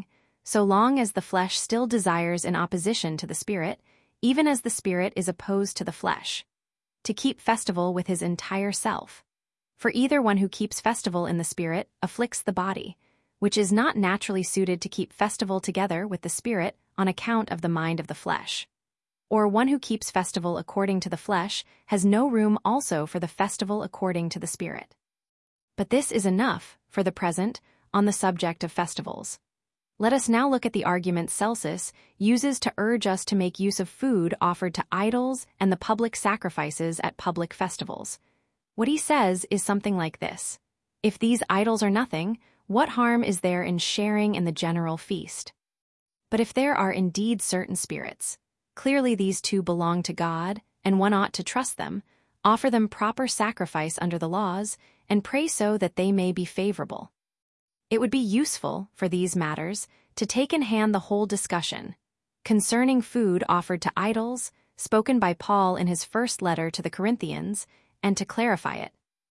so long as the flesh still desires in opposition to the spirit, even as the spirit is opposed to the flesh, to keep festival with his entire self. For either one who keeps festival in the spirit afflicts the body, which is not naturally suited to keep festival together with the spirit on account of the mind of the flesh. Or one who keeps festival according to the flesh has no room also for the festival according to the spirit. But this is enough, for the present, on the subject of festivals. Let us now look at the argument Celsus uses to urge us to make use of food offered to idols and the public sacrifices at public festivals. What he says is something like this: if these idols are nothing, what harm is there in sharing in the general feast? But if there are indeed certain spirits, clearly these two belong to God, and one ought to trust them, offer them proper sacrifice under the laws, and pray so that they may be favorable. It would be useful, for these matters, to take in hand the whole discussion concerning food offered to idols, spoken by Paul in his first letter to the Corinthians, and to clarify it,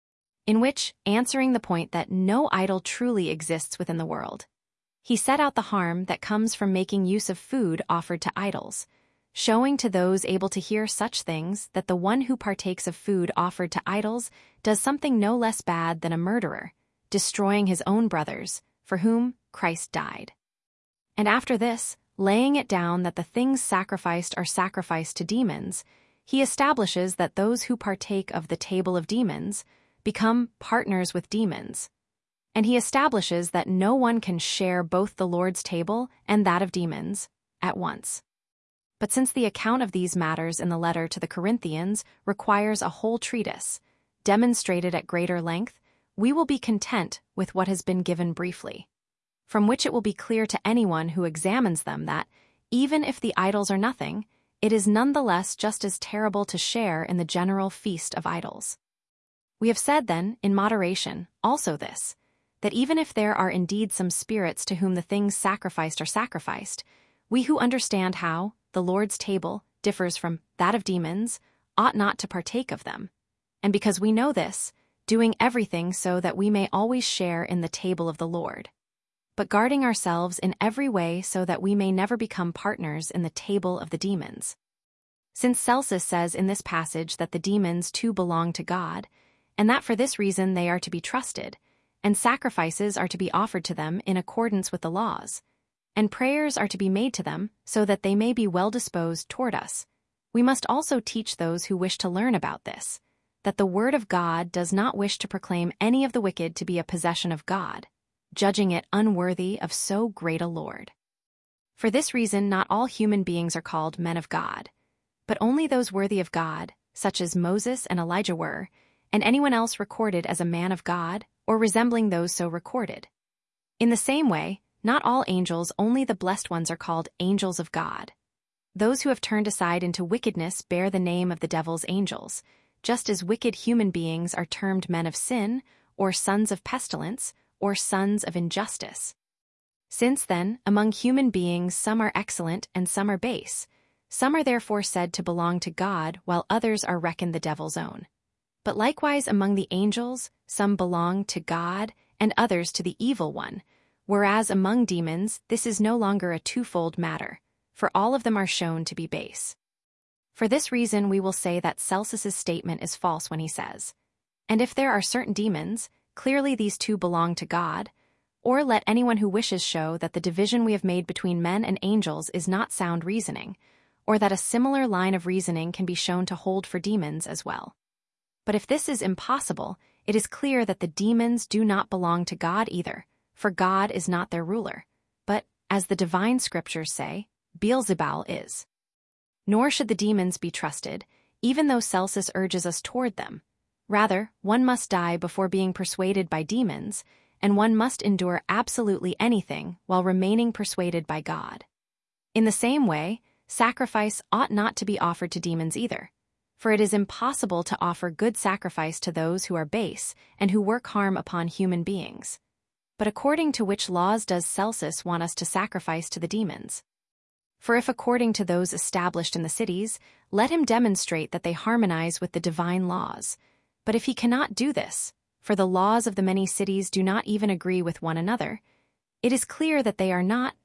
in which, answering the point that no idol truly exists within the world, he set out the harm that comes from making use of food offered to idols, showing to those able to hear such things that the one who partakes of food offered to idols does something no less bad than a murderer, destroying his own brothers, for whom Christ died. And after this, laying it down that the things sacrificed are sacrificed to demons, he establishes that those who partake of the table of demons become partners with demons. And he establishes that no one can share both the Lord's table and that of demons at once. But since the account of these matters in the letter to the Corinthians requires a whole treatise, demonstrated at greater length, we will be content with what has been given briefly, from which it will be clear to anyone who examines them that, even if the idols are nothing, it is nonetheless just as terrible to share in the general feast of idols. We have said then, in moderation, also this, that even if there are indeed some spirits to whom the things sacrificed are sacrificed, we who understand how the Lord's table differs from that of demons ought not to partake of them. And because we know this, doing everything so that we may always share in the table of the Lord, but guarding ourselves in every way so that we may never become partners in the table of the demons. Since Celsus says in this passage that the demons too belong to God, and that for this reason they are to be trusted, and sacrifices are to be offered to them in accordance with the laws, and prayers are to be made to them so that they may be well disposed toward us, we must also teach those who wish to learn about this, that the word of God does not wish to proclaim any of the wicked to be a possession of God, judging it unworthy of so great a Lord. For this reason not all human beings are called men of God, but only those worthy of God, such as Moses and Elijah were, and anyone else recorded as a man of God, or resembling those so recorded. In the same way, not all angels, only the blessed ones are called angels of God. Those who have turned aside into wickedness bear the name of the devil's angels, just as wicked human beings are termed men of sin, or sons of pestilence, or sons of injustice. Since then, among human beings some are excellent and some are base, some are therefore said to belong to God while others are reckoned the devil's own. But likewise among the angels some belong to God and others to the evil one, whereas among demons this is no longer a twofold matter, for all of them are shown to be base. For this reason we will say that Celsus's statement is false when he says, "And if there are certain demons, clearly these two belong to God," or let anyone who wishes show that the division we have made between men and angels is not sound reasoning, or that a similar line of reasoning can be shown to hold for demons as well. But if this is impossible, it is clear that the demons do not belong to God either, for God is not their ruler, but, as the divine scriptures say, Beelzebul is. Nor should the demons be trusted, even though Celsus urges us toward them. Rather, one must die before being persuaded by demons, and one must endure absolutely anything while remaining persuaded by God. In the same way, sacrifice ought not to be offered to demons either, for it is impossible to offer good sacrifice to those who are base and who work harm upon human beings. But according to which laws does Celsus want us to sacrifice to the demons? For if according to those established in the cities, let him demonstrate that they harmonize with the divine laws. But if he cannot do this, for the laws of the many cities do not even agree with one another, it is clear that they are not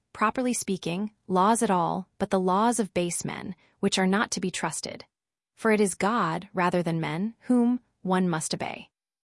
properly speaking, laws at all, but the laws of base men, which are not to be trusted. For it is God, rather than men, whom one must obey.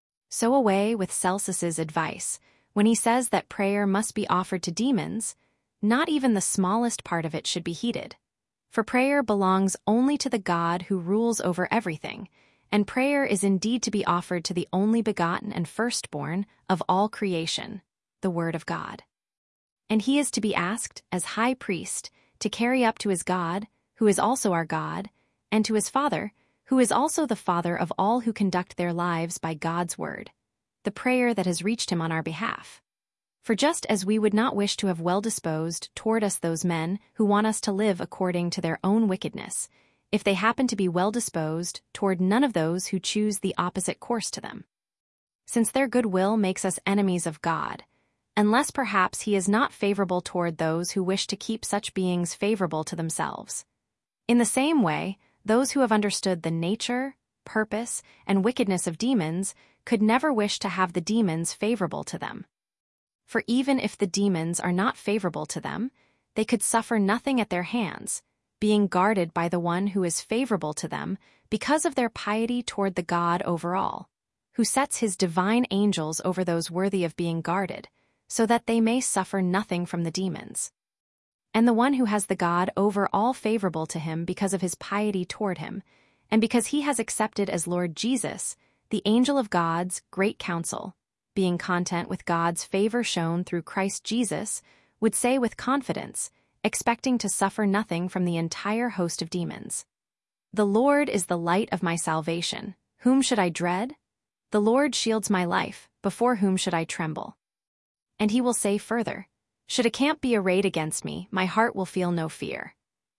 So away with Celsus's advice, when he says that prayer must be offered to demons. Not even the smallest part of it should be heeded. For prayer belongs only to the God who rules over everything, and prayer is indeed to be offered to the only begotten and firstborn of all creation, the Word of God. And he is to be asked, as high priest, to carry up to his God, who is also our God, and to his Father, who is also the Father of all who conduct their lives by God's word, the prayer that has reached him on our behalf. For just as we would not wish to have well-disposed toward us those men who want us to live according to their own wickedness, if they happen to be well-disposed toward none of those who choose the opposite course to them. Since their good will makes us enemies of God, unless perhaps he is not favorable toward those who wish to keep such beings favorable to themselves. In the same way, those who have understood the nature, purpose, and wickedness of demons could never wish to have the demons favorable to them. For even if the demons are not favorable to them, they could suffer nothing at their hands, being guarded by the one who is favorable to them because of their piety toward the God over all, who sets his divine angels over those worthy of being guarded, so that they may suffer nothing from the demons. And the one who has the God over all favorable to him because of his piety toward him, and because he has accepted as Lord Jesus, the angel of God's great counsel, being content with God's favor shown through Christ Jesus, would say with confidence, expecting to suffer nothing from the entire host of demons. The Lord is the light of my salvation. Whom should I dread? The Lord shields my life. Before whom should I tremble? And he will say further, should a camp be arrayed against me, my heart will feel no fear.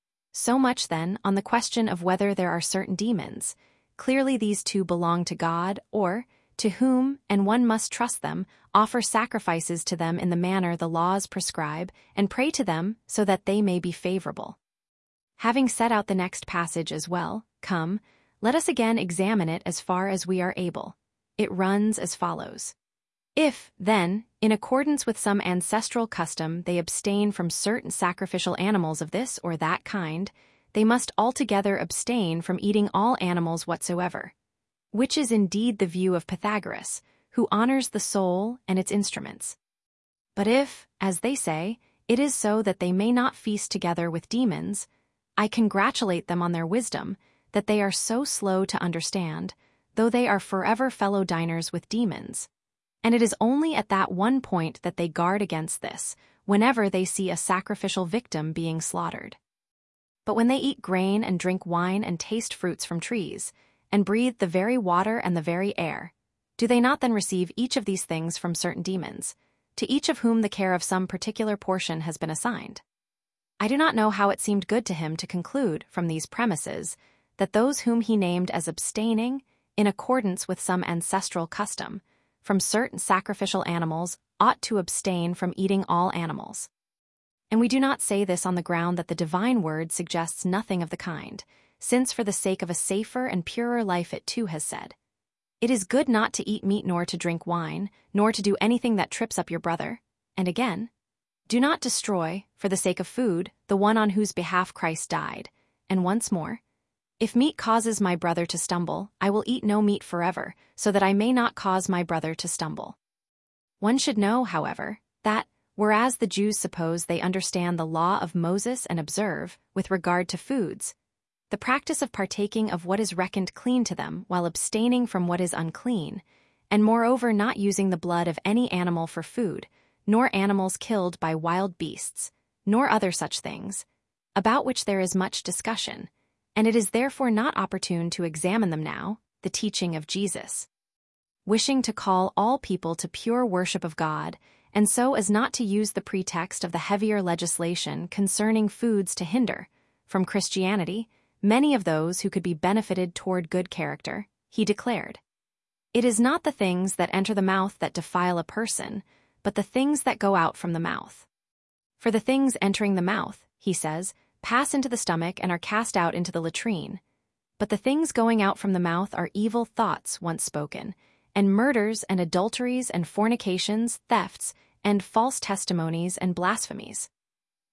So much, then, on the question of whether there are certain demons. Clearly these two belong to God, or, to whom, and one must trust them, offer sacrifices to them in the manner the laws prescribe, and pray to them so that they may be favorable. Having set out the next passage as well, come, let us again examine it as far as we are able. It runs as follows. If, then, in accordance with some ancestral custom they abstain from certain sacrificial animals of this or that kind, they must altogether abstain from eating all animals whatsoever, which is indeed the view of Pythagoras, who honors the soul and its instruments. But if, as they say, it is so that they may not feast together with demons, I congratulate them on their wisdom, that they are so slow to understand, though they are forever fellow diners with demons. And it is only at that one point that they guard against this, whenever they see a sacrificial victim being slaughtered. But when they eat grain and drink wine and taste fruits from trees, and breathe the very water and the very air, do they not then receive each of these things from certain demons, to each of whom the care of some particular portion has been assigned? I do not know how it seemed good to him to conclude from these premises that those whom he named as abstaining, in accordance with some ancestral custom, from certain sacrificial animals ought to abstain from eating all animals. And we do not say this on the ground that the divine word suggests nothing of the kind, since for the sake of a safer and purer life it too has said, it is good not to eat meat nor to drink wine, nor to do anything that trips up your brother. And again, do not destroy, for the sake of food, the one on whose behalf Christ died. And once more, if meat causes my brother to stumble, I will eat no meat forever, so that I may not cause my brother to stumble. One should know, however, that, whereas the Jews suppose they understand the law of Moses and observe, with regard to foods, the practice of partaking of what is reckoned clean to them while abstaining from what is unclean, and moreover not using the blood of any animal for food, nor animals killed by wild beasts, nor other such things, about which there is much discussion, and it is therefore not opportune to examine them now, the teaching of Jesus. Wishing to call all people to pure worship of God, and so as not to use the pretext of the heavier legislation concerning foods to hinder, from Christianity, many of those who could be benefited toward good character, he declared, it is not the things that enter the mouth that defile a person, but the things that go out from the mouth. For the things entering the mouth, he says, pass into the stomach and are cast out into the latrine. But the things going out from the mouth are evil thoughts once spoken, and murders and adulteries and fornications, thefts, and false testimonies and blasphemies.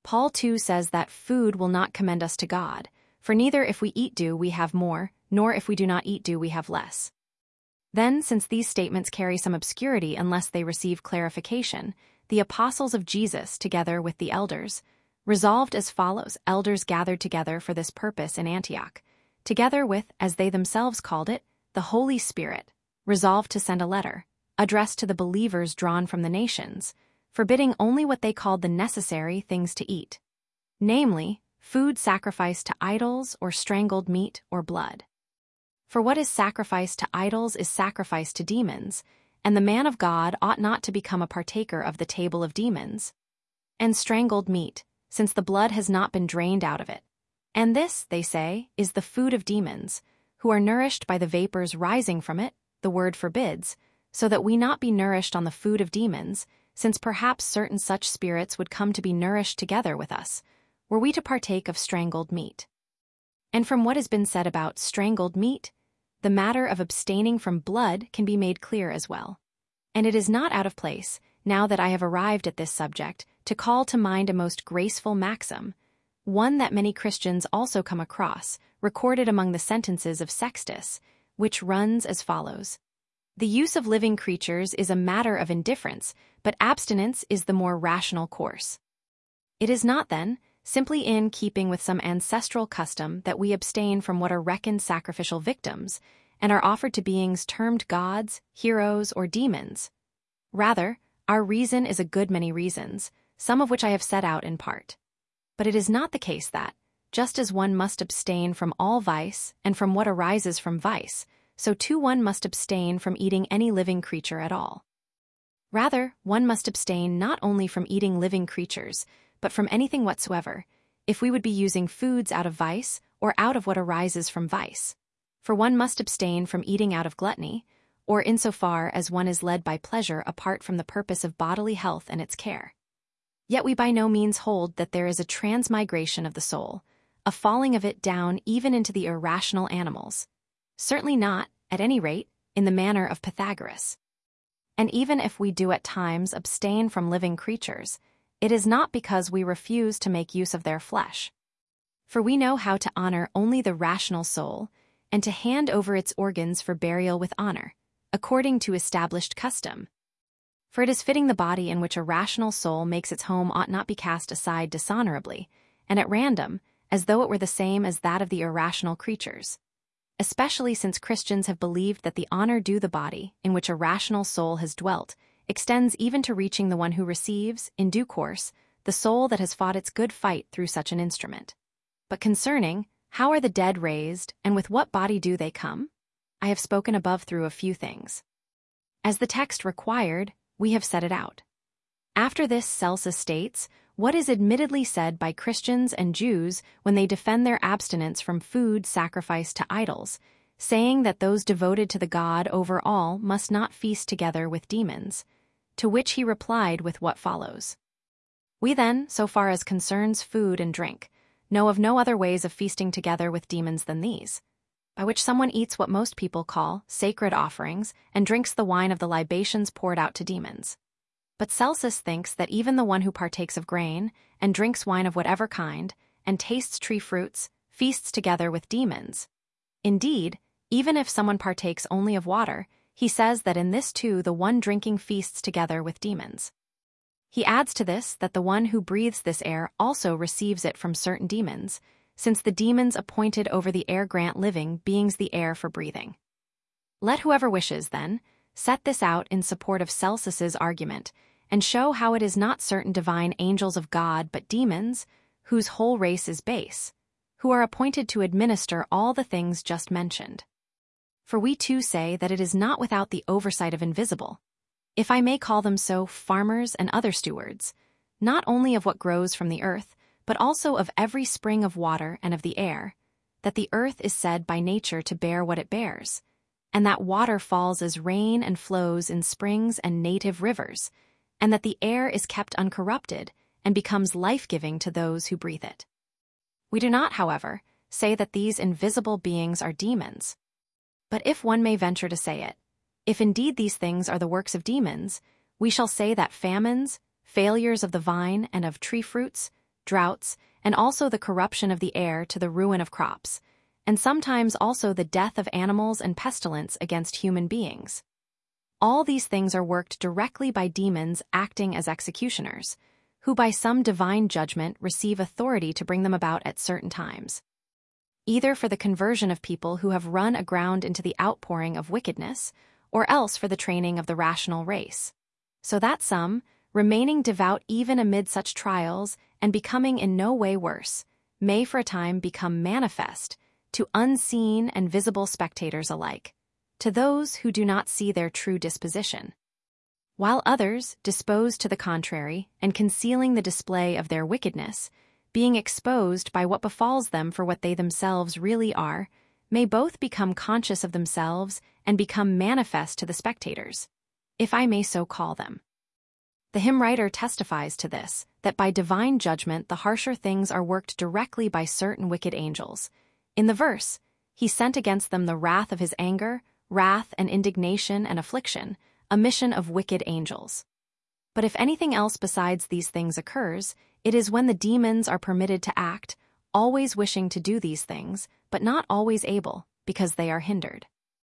Paul too says that food will not commend us to God, for neither if we eat do we have more, nor if we do not eat do we have less. Then, since these statements carry some obscurity unless they receive clarification, the apostles of Jesus, together with the elders, resolved as follows. Elders gathered together for this purpose in Antioch, together with, as they themselves called it, the Holy Spirit, resolved to send a letter, addressed to the believers drawn from the nations, forbidding only what they called the necessary things to eat, namely, food sacrificed to idols or strangled meat or blood. For what is sacrificed to idols is sacrificed to demons, and the man of God ought not to become a partaker of the table of demons. And strangled meat, since the blood has not been drained out of it. And this, they say, is the food of demons, who are nourished by the vapors rising from it, the word forbids, so that we not be nourished on the food of demons, since perhaps certain such spirits would come to be nourished together with us, were we to partake of strangled meat. And from what has been said about strangled meat, the matter of abstaining from blood can be made clear as well. And it is not out of place, now that I have arrived at this subject, to call to mind a most graceful maxim, one that many Christians also come across, recorded among the sentences of Sextus, which runs as follows. The use of living creatures is a matter of indifference, but abstinence is the more rational course. It is not, then, simply in keeping with some ancestral custom that we abstain from what are reckoned sacrificial victims and are offered to beings termed gods, heroes, or demons. Rather, our reason is a good many reasons, some of which I have set out in part. But it is not the case that, just as one must abstain from all vice and from what arises from vice, so too one must abstain from eating any living creature at all. Rather, one must abstain not only from eating living creatures, but from anything whatsoever, if we would be using foods out of vice or out of what arises from vice. For one must abstain from eating out of gluttony, or insofar as one is led by pleasure apart from the purpose of bodily health and its care. Yet we by no means hold that there is a transmigration of the soul, a falling of it down even into the irrational animals. Certainly not, at any rate, in the manner of Pythagoras. And even if we do at times abstain from living creatures, it is not because we refuse to make use of their flesh. For we know how to honor only the rational soul, and to hand over its organs for burial with honor, according to established custom. For it is fitting the body in which a rational soul makes its home ought not be cast aside dishonorably, and at random, as though it were the same as that of the irrational creatures. Especially since Christians have believed that the honor due the body, in which a rational soul has dwelt, extends even to reaching the one who receives, in due course, the soul that has fought its good fight through such an instrument. But concerning, how are the dead raised, and with what body do they come? I have spoken above through a few things. As the text required, we have set it out. After this, Celsus states what is admittedly said by Christians and Jews when they defend their abstinence from food sacrificed to idols, saying that those devoted to the God over all must not feast together with demons, to which he replied with what follows. We then, so far as concerns food and drink, know of no other ways of feasting together with demons than these, by which someone eats what most people call sacred offerings and drinks the wine of the libations poured out to demons. But Celsus thinks that even the one who partakes of grain, and drinks wine of whatever kind, and tastes tree fruits, feasts together with demons. Indeed, even if someone partakes only of water, he says that in this too the one drinking feasts together with demons. He adds to this that the one who breathes this air also receives it from certain demons, since the demons appointed over the air grant living beings the air for breathing. Let whoever wishes, then, set this out in support of Celsus's argument, and show how it is not certain divine angels of God but demons, whose whole race is base, who are appointed to administer all the things just mentioned. For we too say that it is not without the oversight of invisible, if I may call them so, farmers and other stewards, not only of what grows from the earth, but also of every spring of water and of the air, that the earth is said by nature to bear what it bears, and that water falls as rain and flows in springs and native rivers, and that the air is kept uncorrupted and becomes life-giving to those who breathe it. We do not, however, say that these invisible beings are demons. But if one may venture to say it, if indeed these things are the works of demons, we shall say that famines, failures of the vine and of tree fruits, droughts, and also the corruption of the air to the ruin of crops, and sometimes also the death of animals and pestilence against human beings. All these things are worked directly by demons acting as executioners, who by some divine judgment receive authority to bring them about at certain times, either for the conversion of people who have run aground into the outpouring of wickedness, or else for the training of the rational race, so that some, remaining devout even amid such trials and becoming in no way worse, may for a time become manifest to unseen and visible spectators alike, to those who do not see their true disposition, while others, disposed to the contrary and concealing the display of their wickedness, being exposed by what befalls them for what they themselves really are, may both become conscious of themselves and become manifest to the spectators, if I may so call them. The hymn writer testifies to this, that by divine judgment the harsher things are worked directly by certain wicked angels. In the verse, he sent against them the wrath of his anger, wrath and indignation and affliction, a mission of wicked angels. But if anything else besides these things occurs, it is when the demons are permitted to act, always wishing to do these things, but not always able, because they are hindered.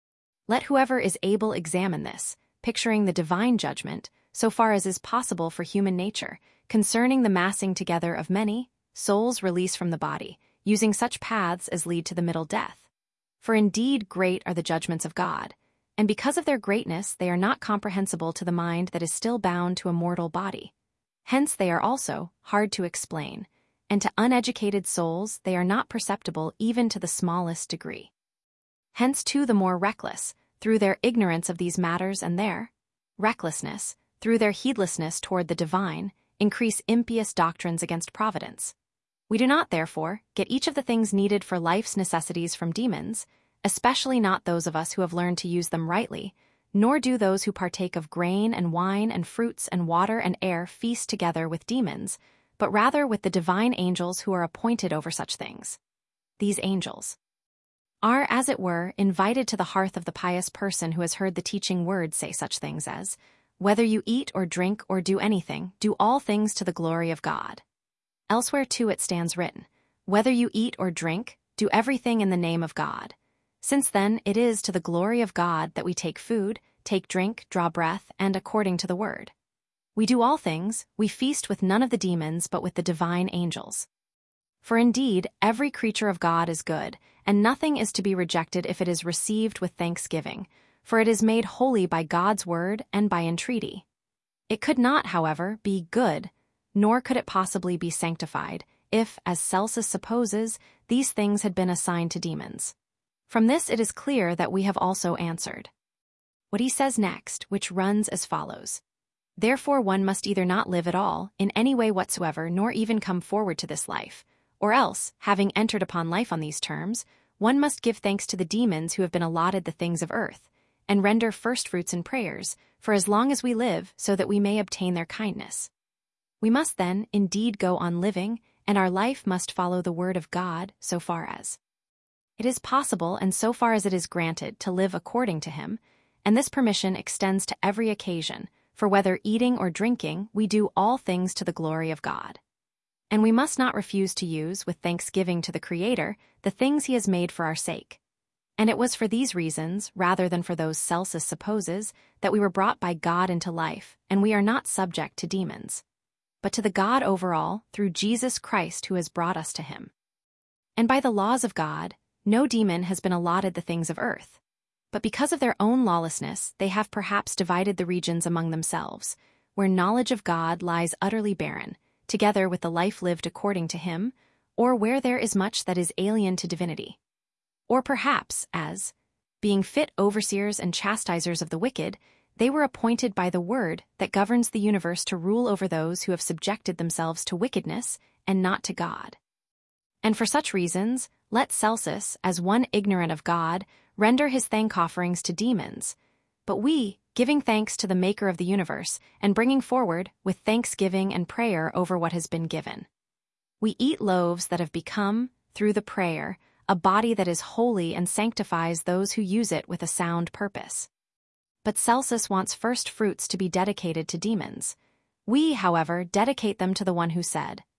Let whoever is able examine this, picturing the divine judgment, so far as is possible for human nature, concerning the massing together of many souls released from the body, using such paths as lead to the middle death. For indeed great are the judgments of God, and because of their greatness they are not comprehensible to the mind that is still bound to a mortal body. Hence they are also hard to explain, and to uneducated souls they are not perceptible even to the smallest degree. Hence too the more reckless, through their ignorance of these matters and their recklessness, through their heedlessness toward the divine, increase impious doctrines against providence. We do not, therefore, get each of the things needed for life's necessities from demons, especially not those of us who have learned to use them rightly, nor do those who partake of grain and wine and fruits and water and air feast together with demons, but rather with the divine angels who are appointed over such things. These angels are, as it were, invited to the hearth of the pious person who has heard the teaching word say such things as, "Whether you eat or drink or do anything, do all things to the glory of God." Elsewhere too it stands written, "Whether you eat or drink, do everything in the name of God." Since then it is to the glory of God that we take food, take drink, draw breath, and according to the word. We do all things, we feast with none of the demons but with the divine angels. For indeed, every creature of God is good, and nothing is to be rejected if it is received with thanksgiving, for it is made holy by God's word and by entreaty. It could not, however, be good, nor could it possibly be sanctified, if, as Celsus supposes, these things had been assigned to demons. From this it is clear that we have also answered what he says next, which runs as follows. Therefore one must either not live at all, in any way whatsoever, nor even come forward to this life, or else, having entered upon life on these terms, one must give thanks to the demons who have been allotted the things of earth, and render firstfruits and prayers, for as long as we live, so that we may obtain their kindness. We must then, indeed, go on living, and our life must follow the word of God so far as it is possible and so far as it is granted to live according to him, and this permission extends to every occasion, for whether eating or drinking, we do all things to the glory of God. And we must not refuse to use, with thanksgiving to the Creator, the things he has made for our sake. And it was for these reasons, rather than for those Celsus supposes, that we were brought by God into life, and we are not subject to demons, but to the God over all, through Jesus Christ who has brought us to him. And by the laws of God, no demon has been allotted the things of earth, but because of their own lawlessness they have perhaps divided the regions among themselves, where knowledge of God lies utterly barren, together with the life lived according to him, or where there is much that is alien to divinity. Or perhaps, as, being fit overseers and chastisers of the wicked, they were appointed by the word that governs the universe to rule over those who have subjected themselves to wickedness and not to God. And for such reasons, let Celsus, as one ignorant of God, render his thank offerings to demons, but we, giving thanks to the Maker of the universe, and bringing forward, with thanksgiving and prayer over what has been given. We eat loaves that have become, through the prayer, a body that is holy and sanctifies those who use it with a sound purpose. But Celsus wants first fruits to be dedicated to demons. We, however, dedicate them to the one who said,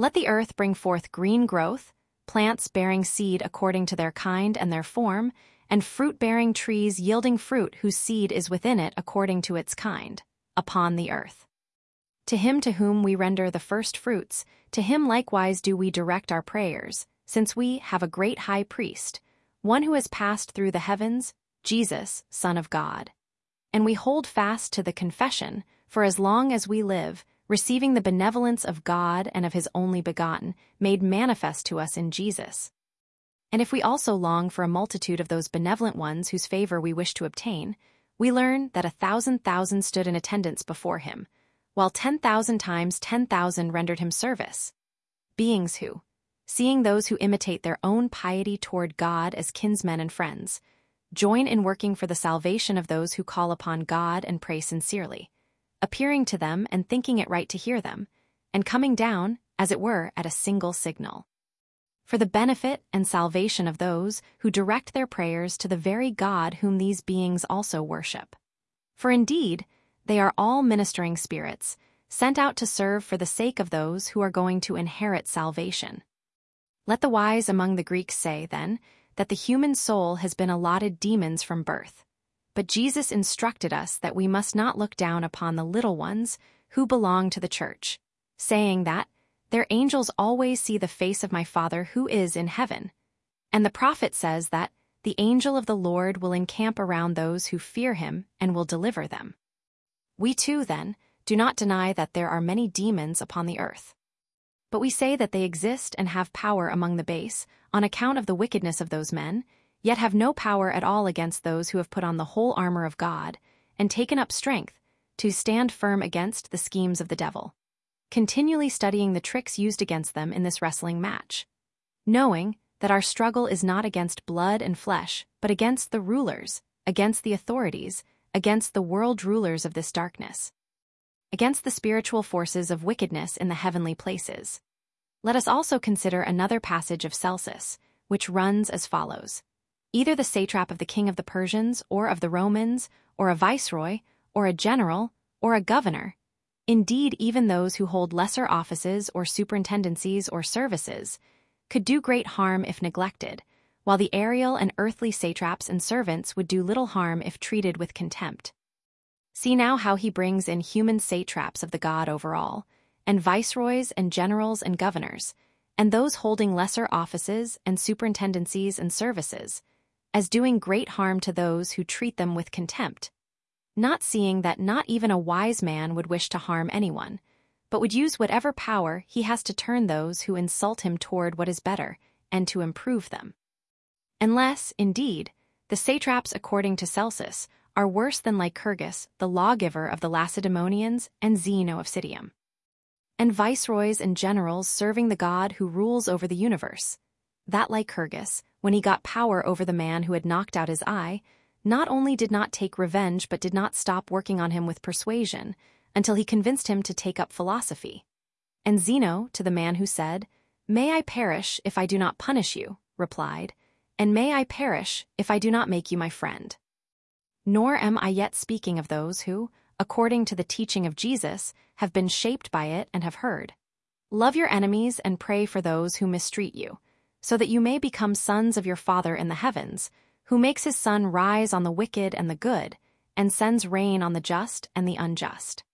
Let the earth bring forth green growth, plants bearing seed according to their kind and their form, and fruit-bearing trees yielding fruit whose seed is within it according to its kind, upon the earth. To him to whom we render the first fruits, to him likewise do we direct our prayers, since we have a great high priest, one who has passed through the heavens, Jesus, Son of God. And we hold fast to the confession, for as long as we live, receiving the benevolence of God and of his only begotten, made manifest to us in Jesus. And if we also long for a multitude of those benevolent ones whose favor we wish to obtain, we learn that a thousand thousand stood in attendance before him, while ten thousand times ten thousand rendered him service. Beings who, seeing those who imitate their own piety toward God as kinsmen and friends, join in working for the salvation of those who call upon God and pray sincerely, appearing to them and thinking it right to hear them, and coming down, as it were, at a single signal, for the benefit and salvation of those who direct their prayers to the very God whom these beings also worship. For indeed, they are all ministering spirits, sent out to serve for the sake of those who are going to inherit salvation. Let the wise among the Greeks say, then, that the human soul has been allotted demons from birth. But Jesus instructed us that we must not look down upon the little ones who belong to the church, saying that, their angels always see the face of my Father who is in heaven. And the prophet says that, the angel of the Lord will encamp around those who fear him and will deliver them. We too, then, do not deny that there are many demons upon the earth. But we say that they exist and have power among the base, on account of the wickedness of those men, yet have no power at all against those who have put on the whole armor of God, and taken up strength, to stand firm against the schemes of the devil, continually studying the tricks used against them in this wrestling match, knowing that our struggle is not against blood and flesh, but against the rulers, against the authorities, against the world rulers of this darkness, against the spiritual forces of wickedness in the heavenly places. Let us also consider another passage of Celsus, which runs as follows. Either the satrap of the king of the Persians, or of the Romans, or a viceroy, or a general, or a governor, indeed even those who hold lesser offices or superintendencies or services, could do great harm if neglected, while the aerial and earthly satraps and servants would do little harm if treated with contempt. See now how he brings in human satraps of the god over all, and viceroys and generals and governors, and those holding lesser offices and superintendencies and services, as doing great harm to those who treat them with contempt, not seeing that not even a wise man would wish to harm anyone, but would use whatever power he has to turn those who insult him toward what is better, and to improve them. Unless, indeed, the satraps according to Celsus are worse than Lycurgus, the lawgiver of the Lacedaemonians, and Zeno of Citium, and viceroys and generals serving the god who rules over the universe, that Lycurgus, when he got power over the man who had knocked out his eye, not only did not take revenge but did not stop working on him with persuasion, until he convinced him to take up philosophy. And Zeno, to the man who said, "May I perish if I do not punish you," replied, "And may I perish if I do not make you my friend." Nor am I yet speaking of those who, according to the teaching of Jesus, have been shaped by it and have heard. Love your enemies and pray for those who mistreat you, so that you may become sons of your Father in the heavens, who makes his sun rise on the wicked and the good, and sends rain on the just and the unjust.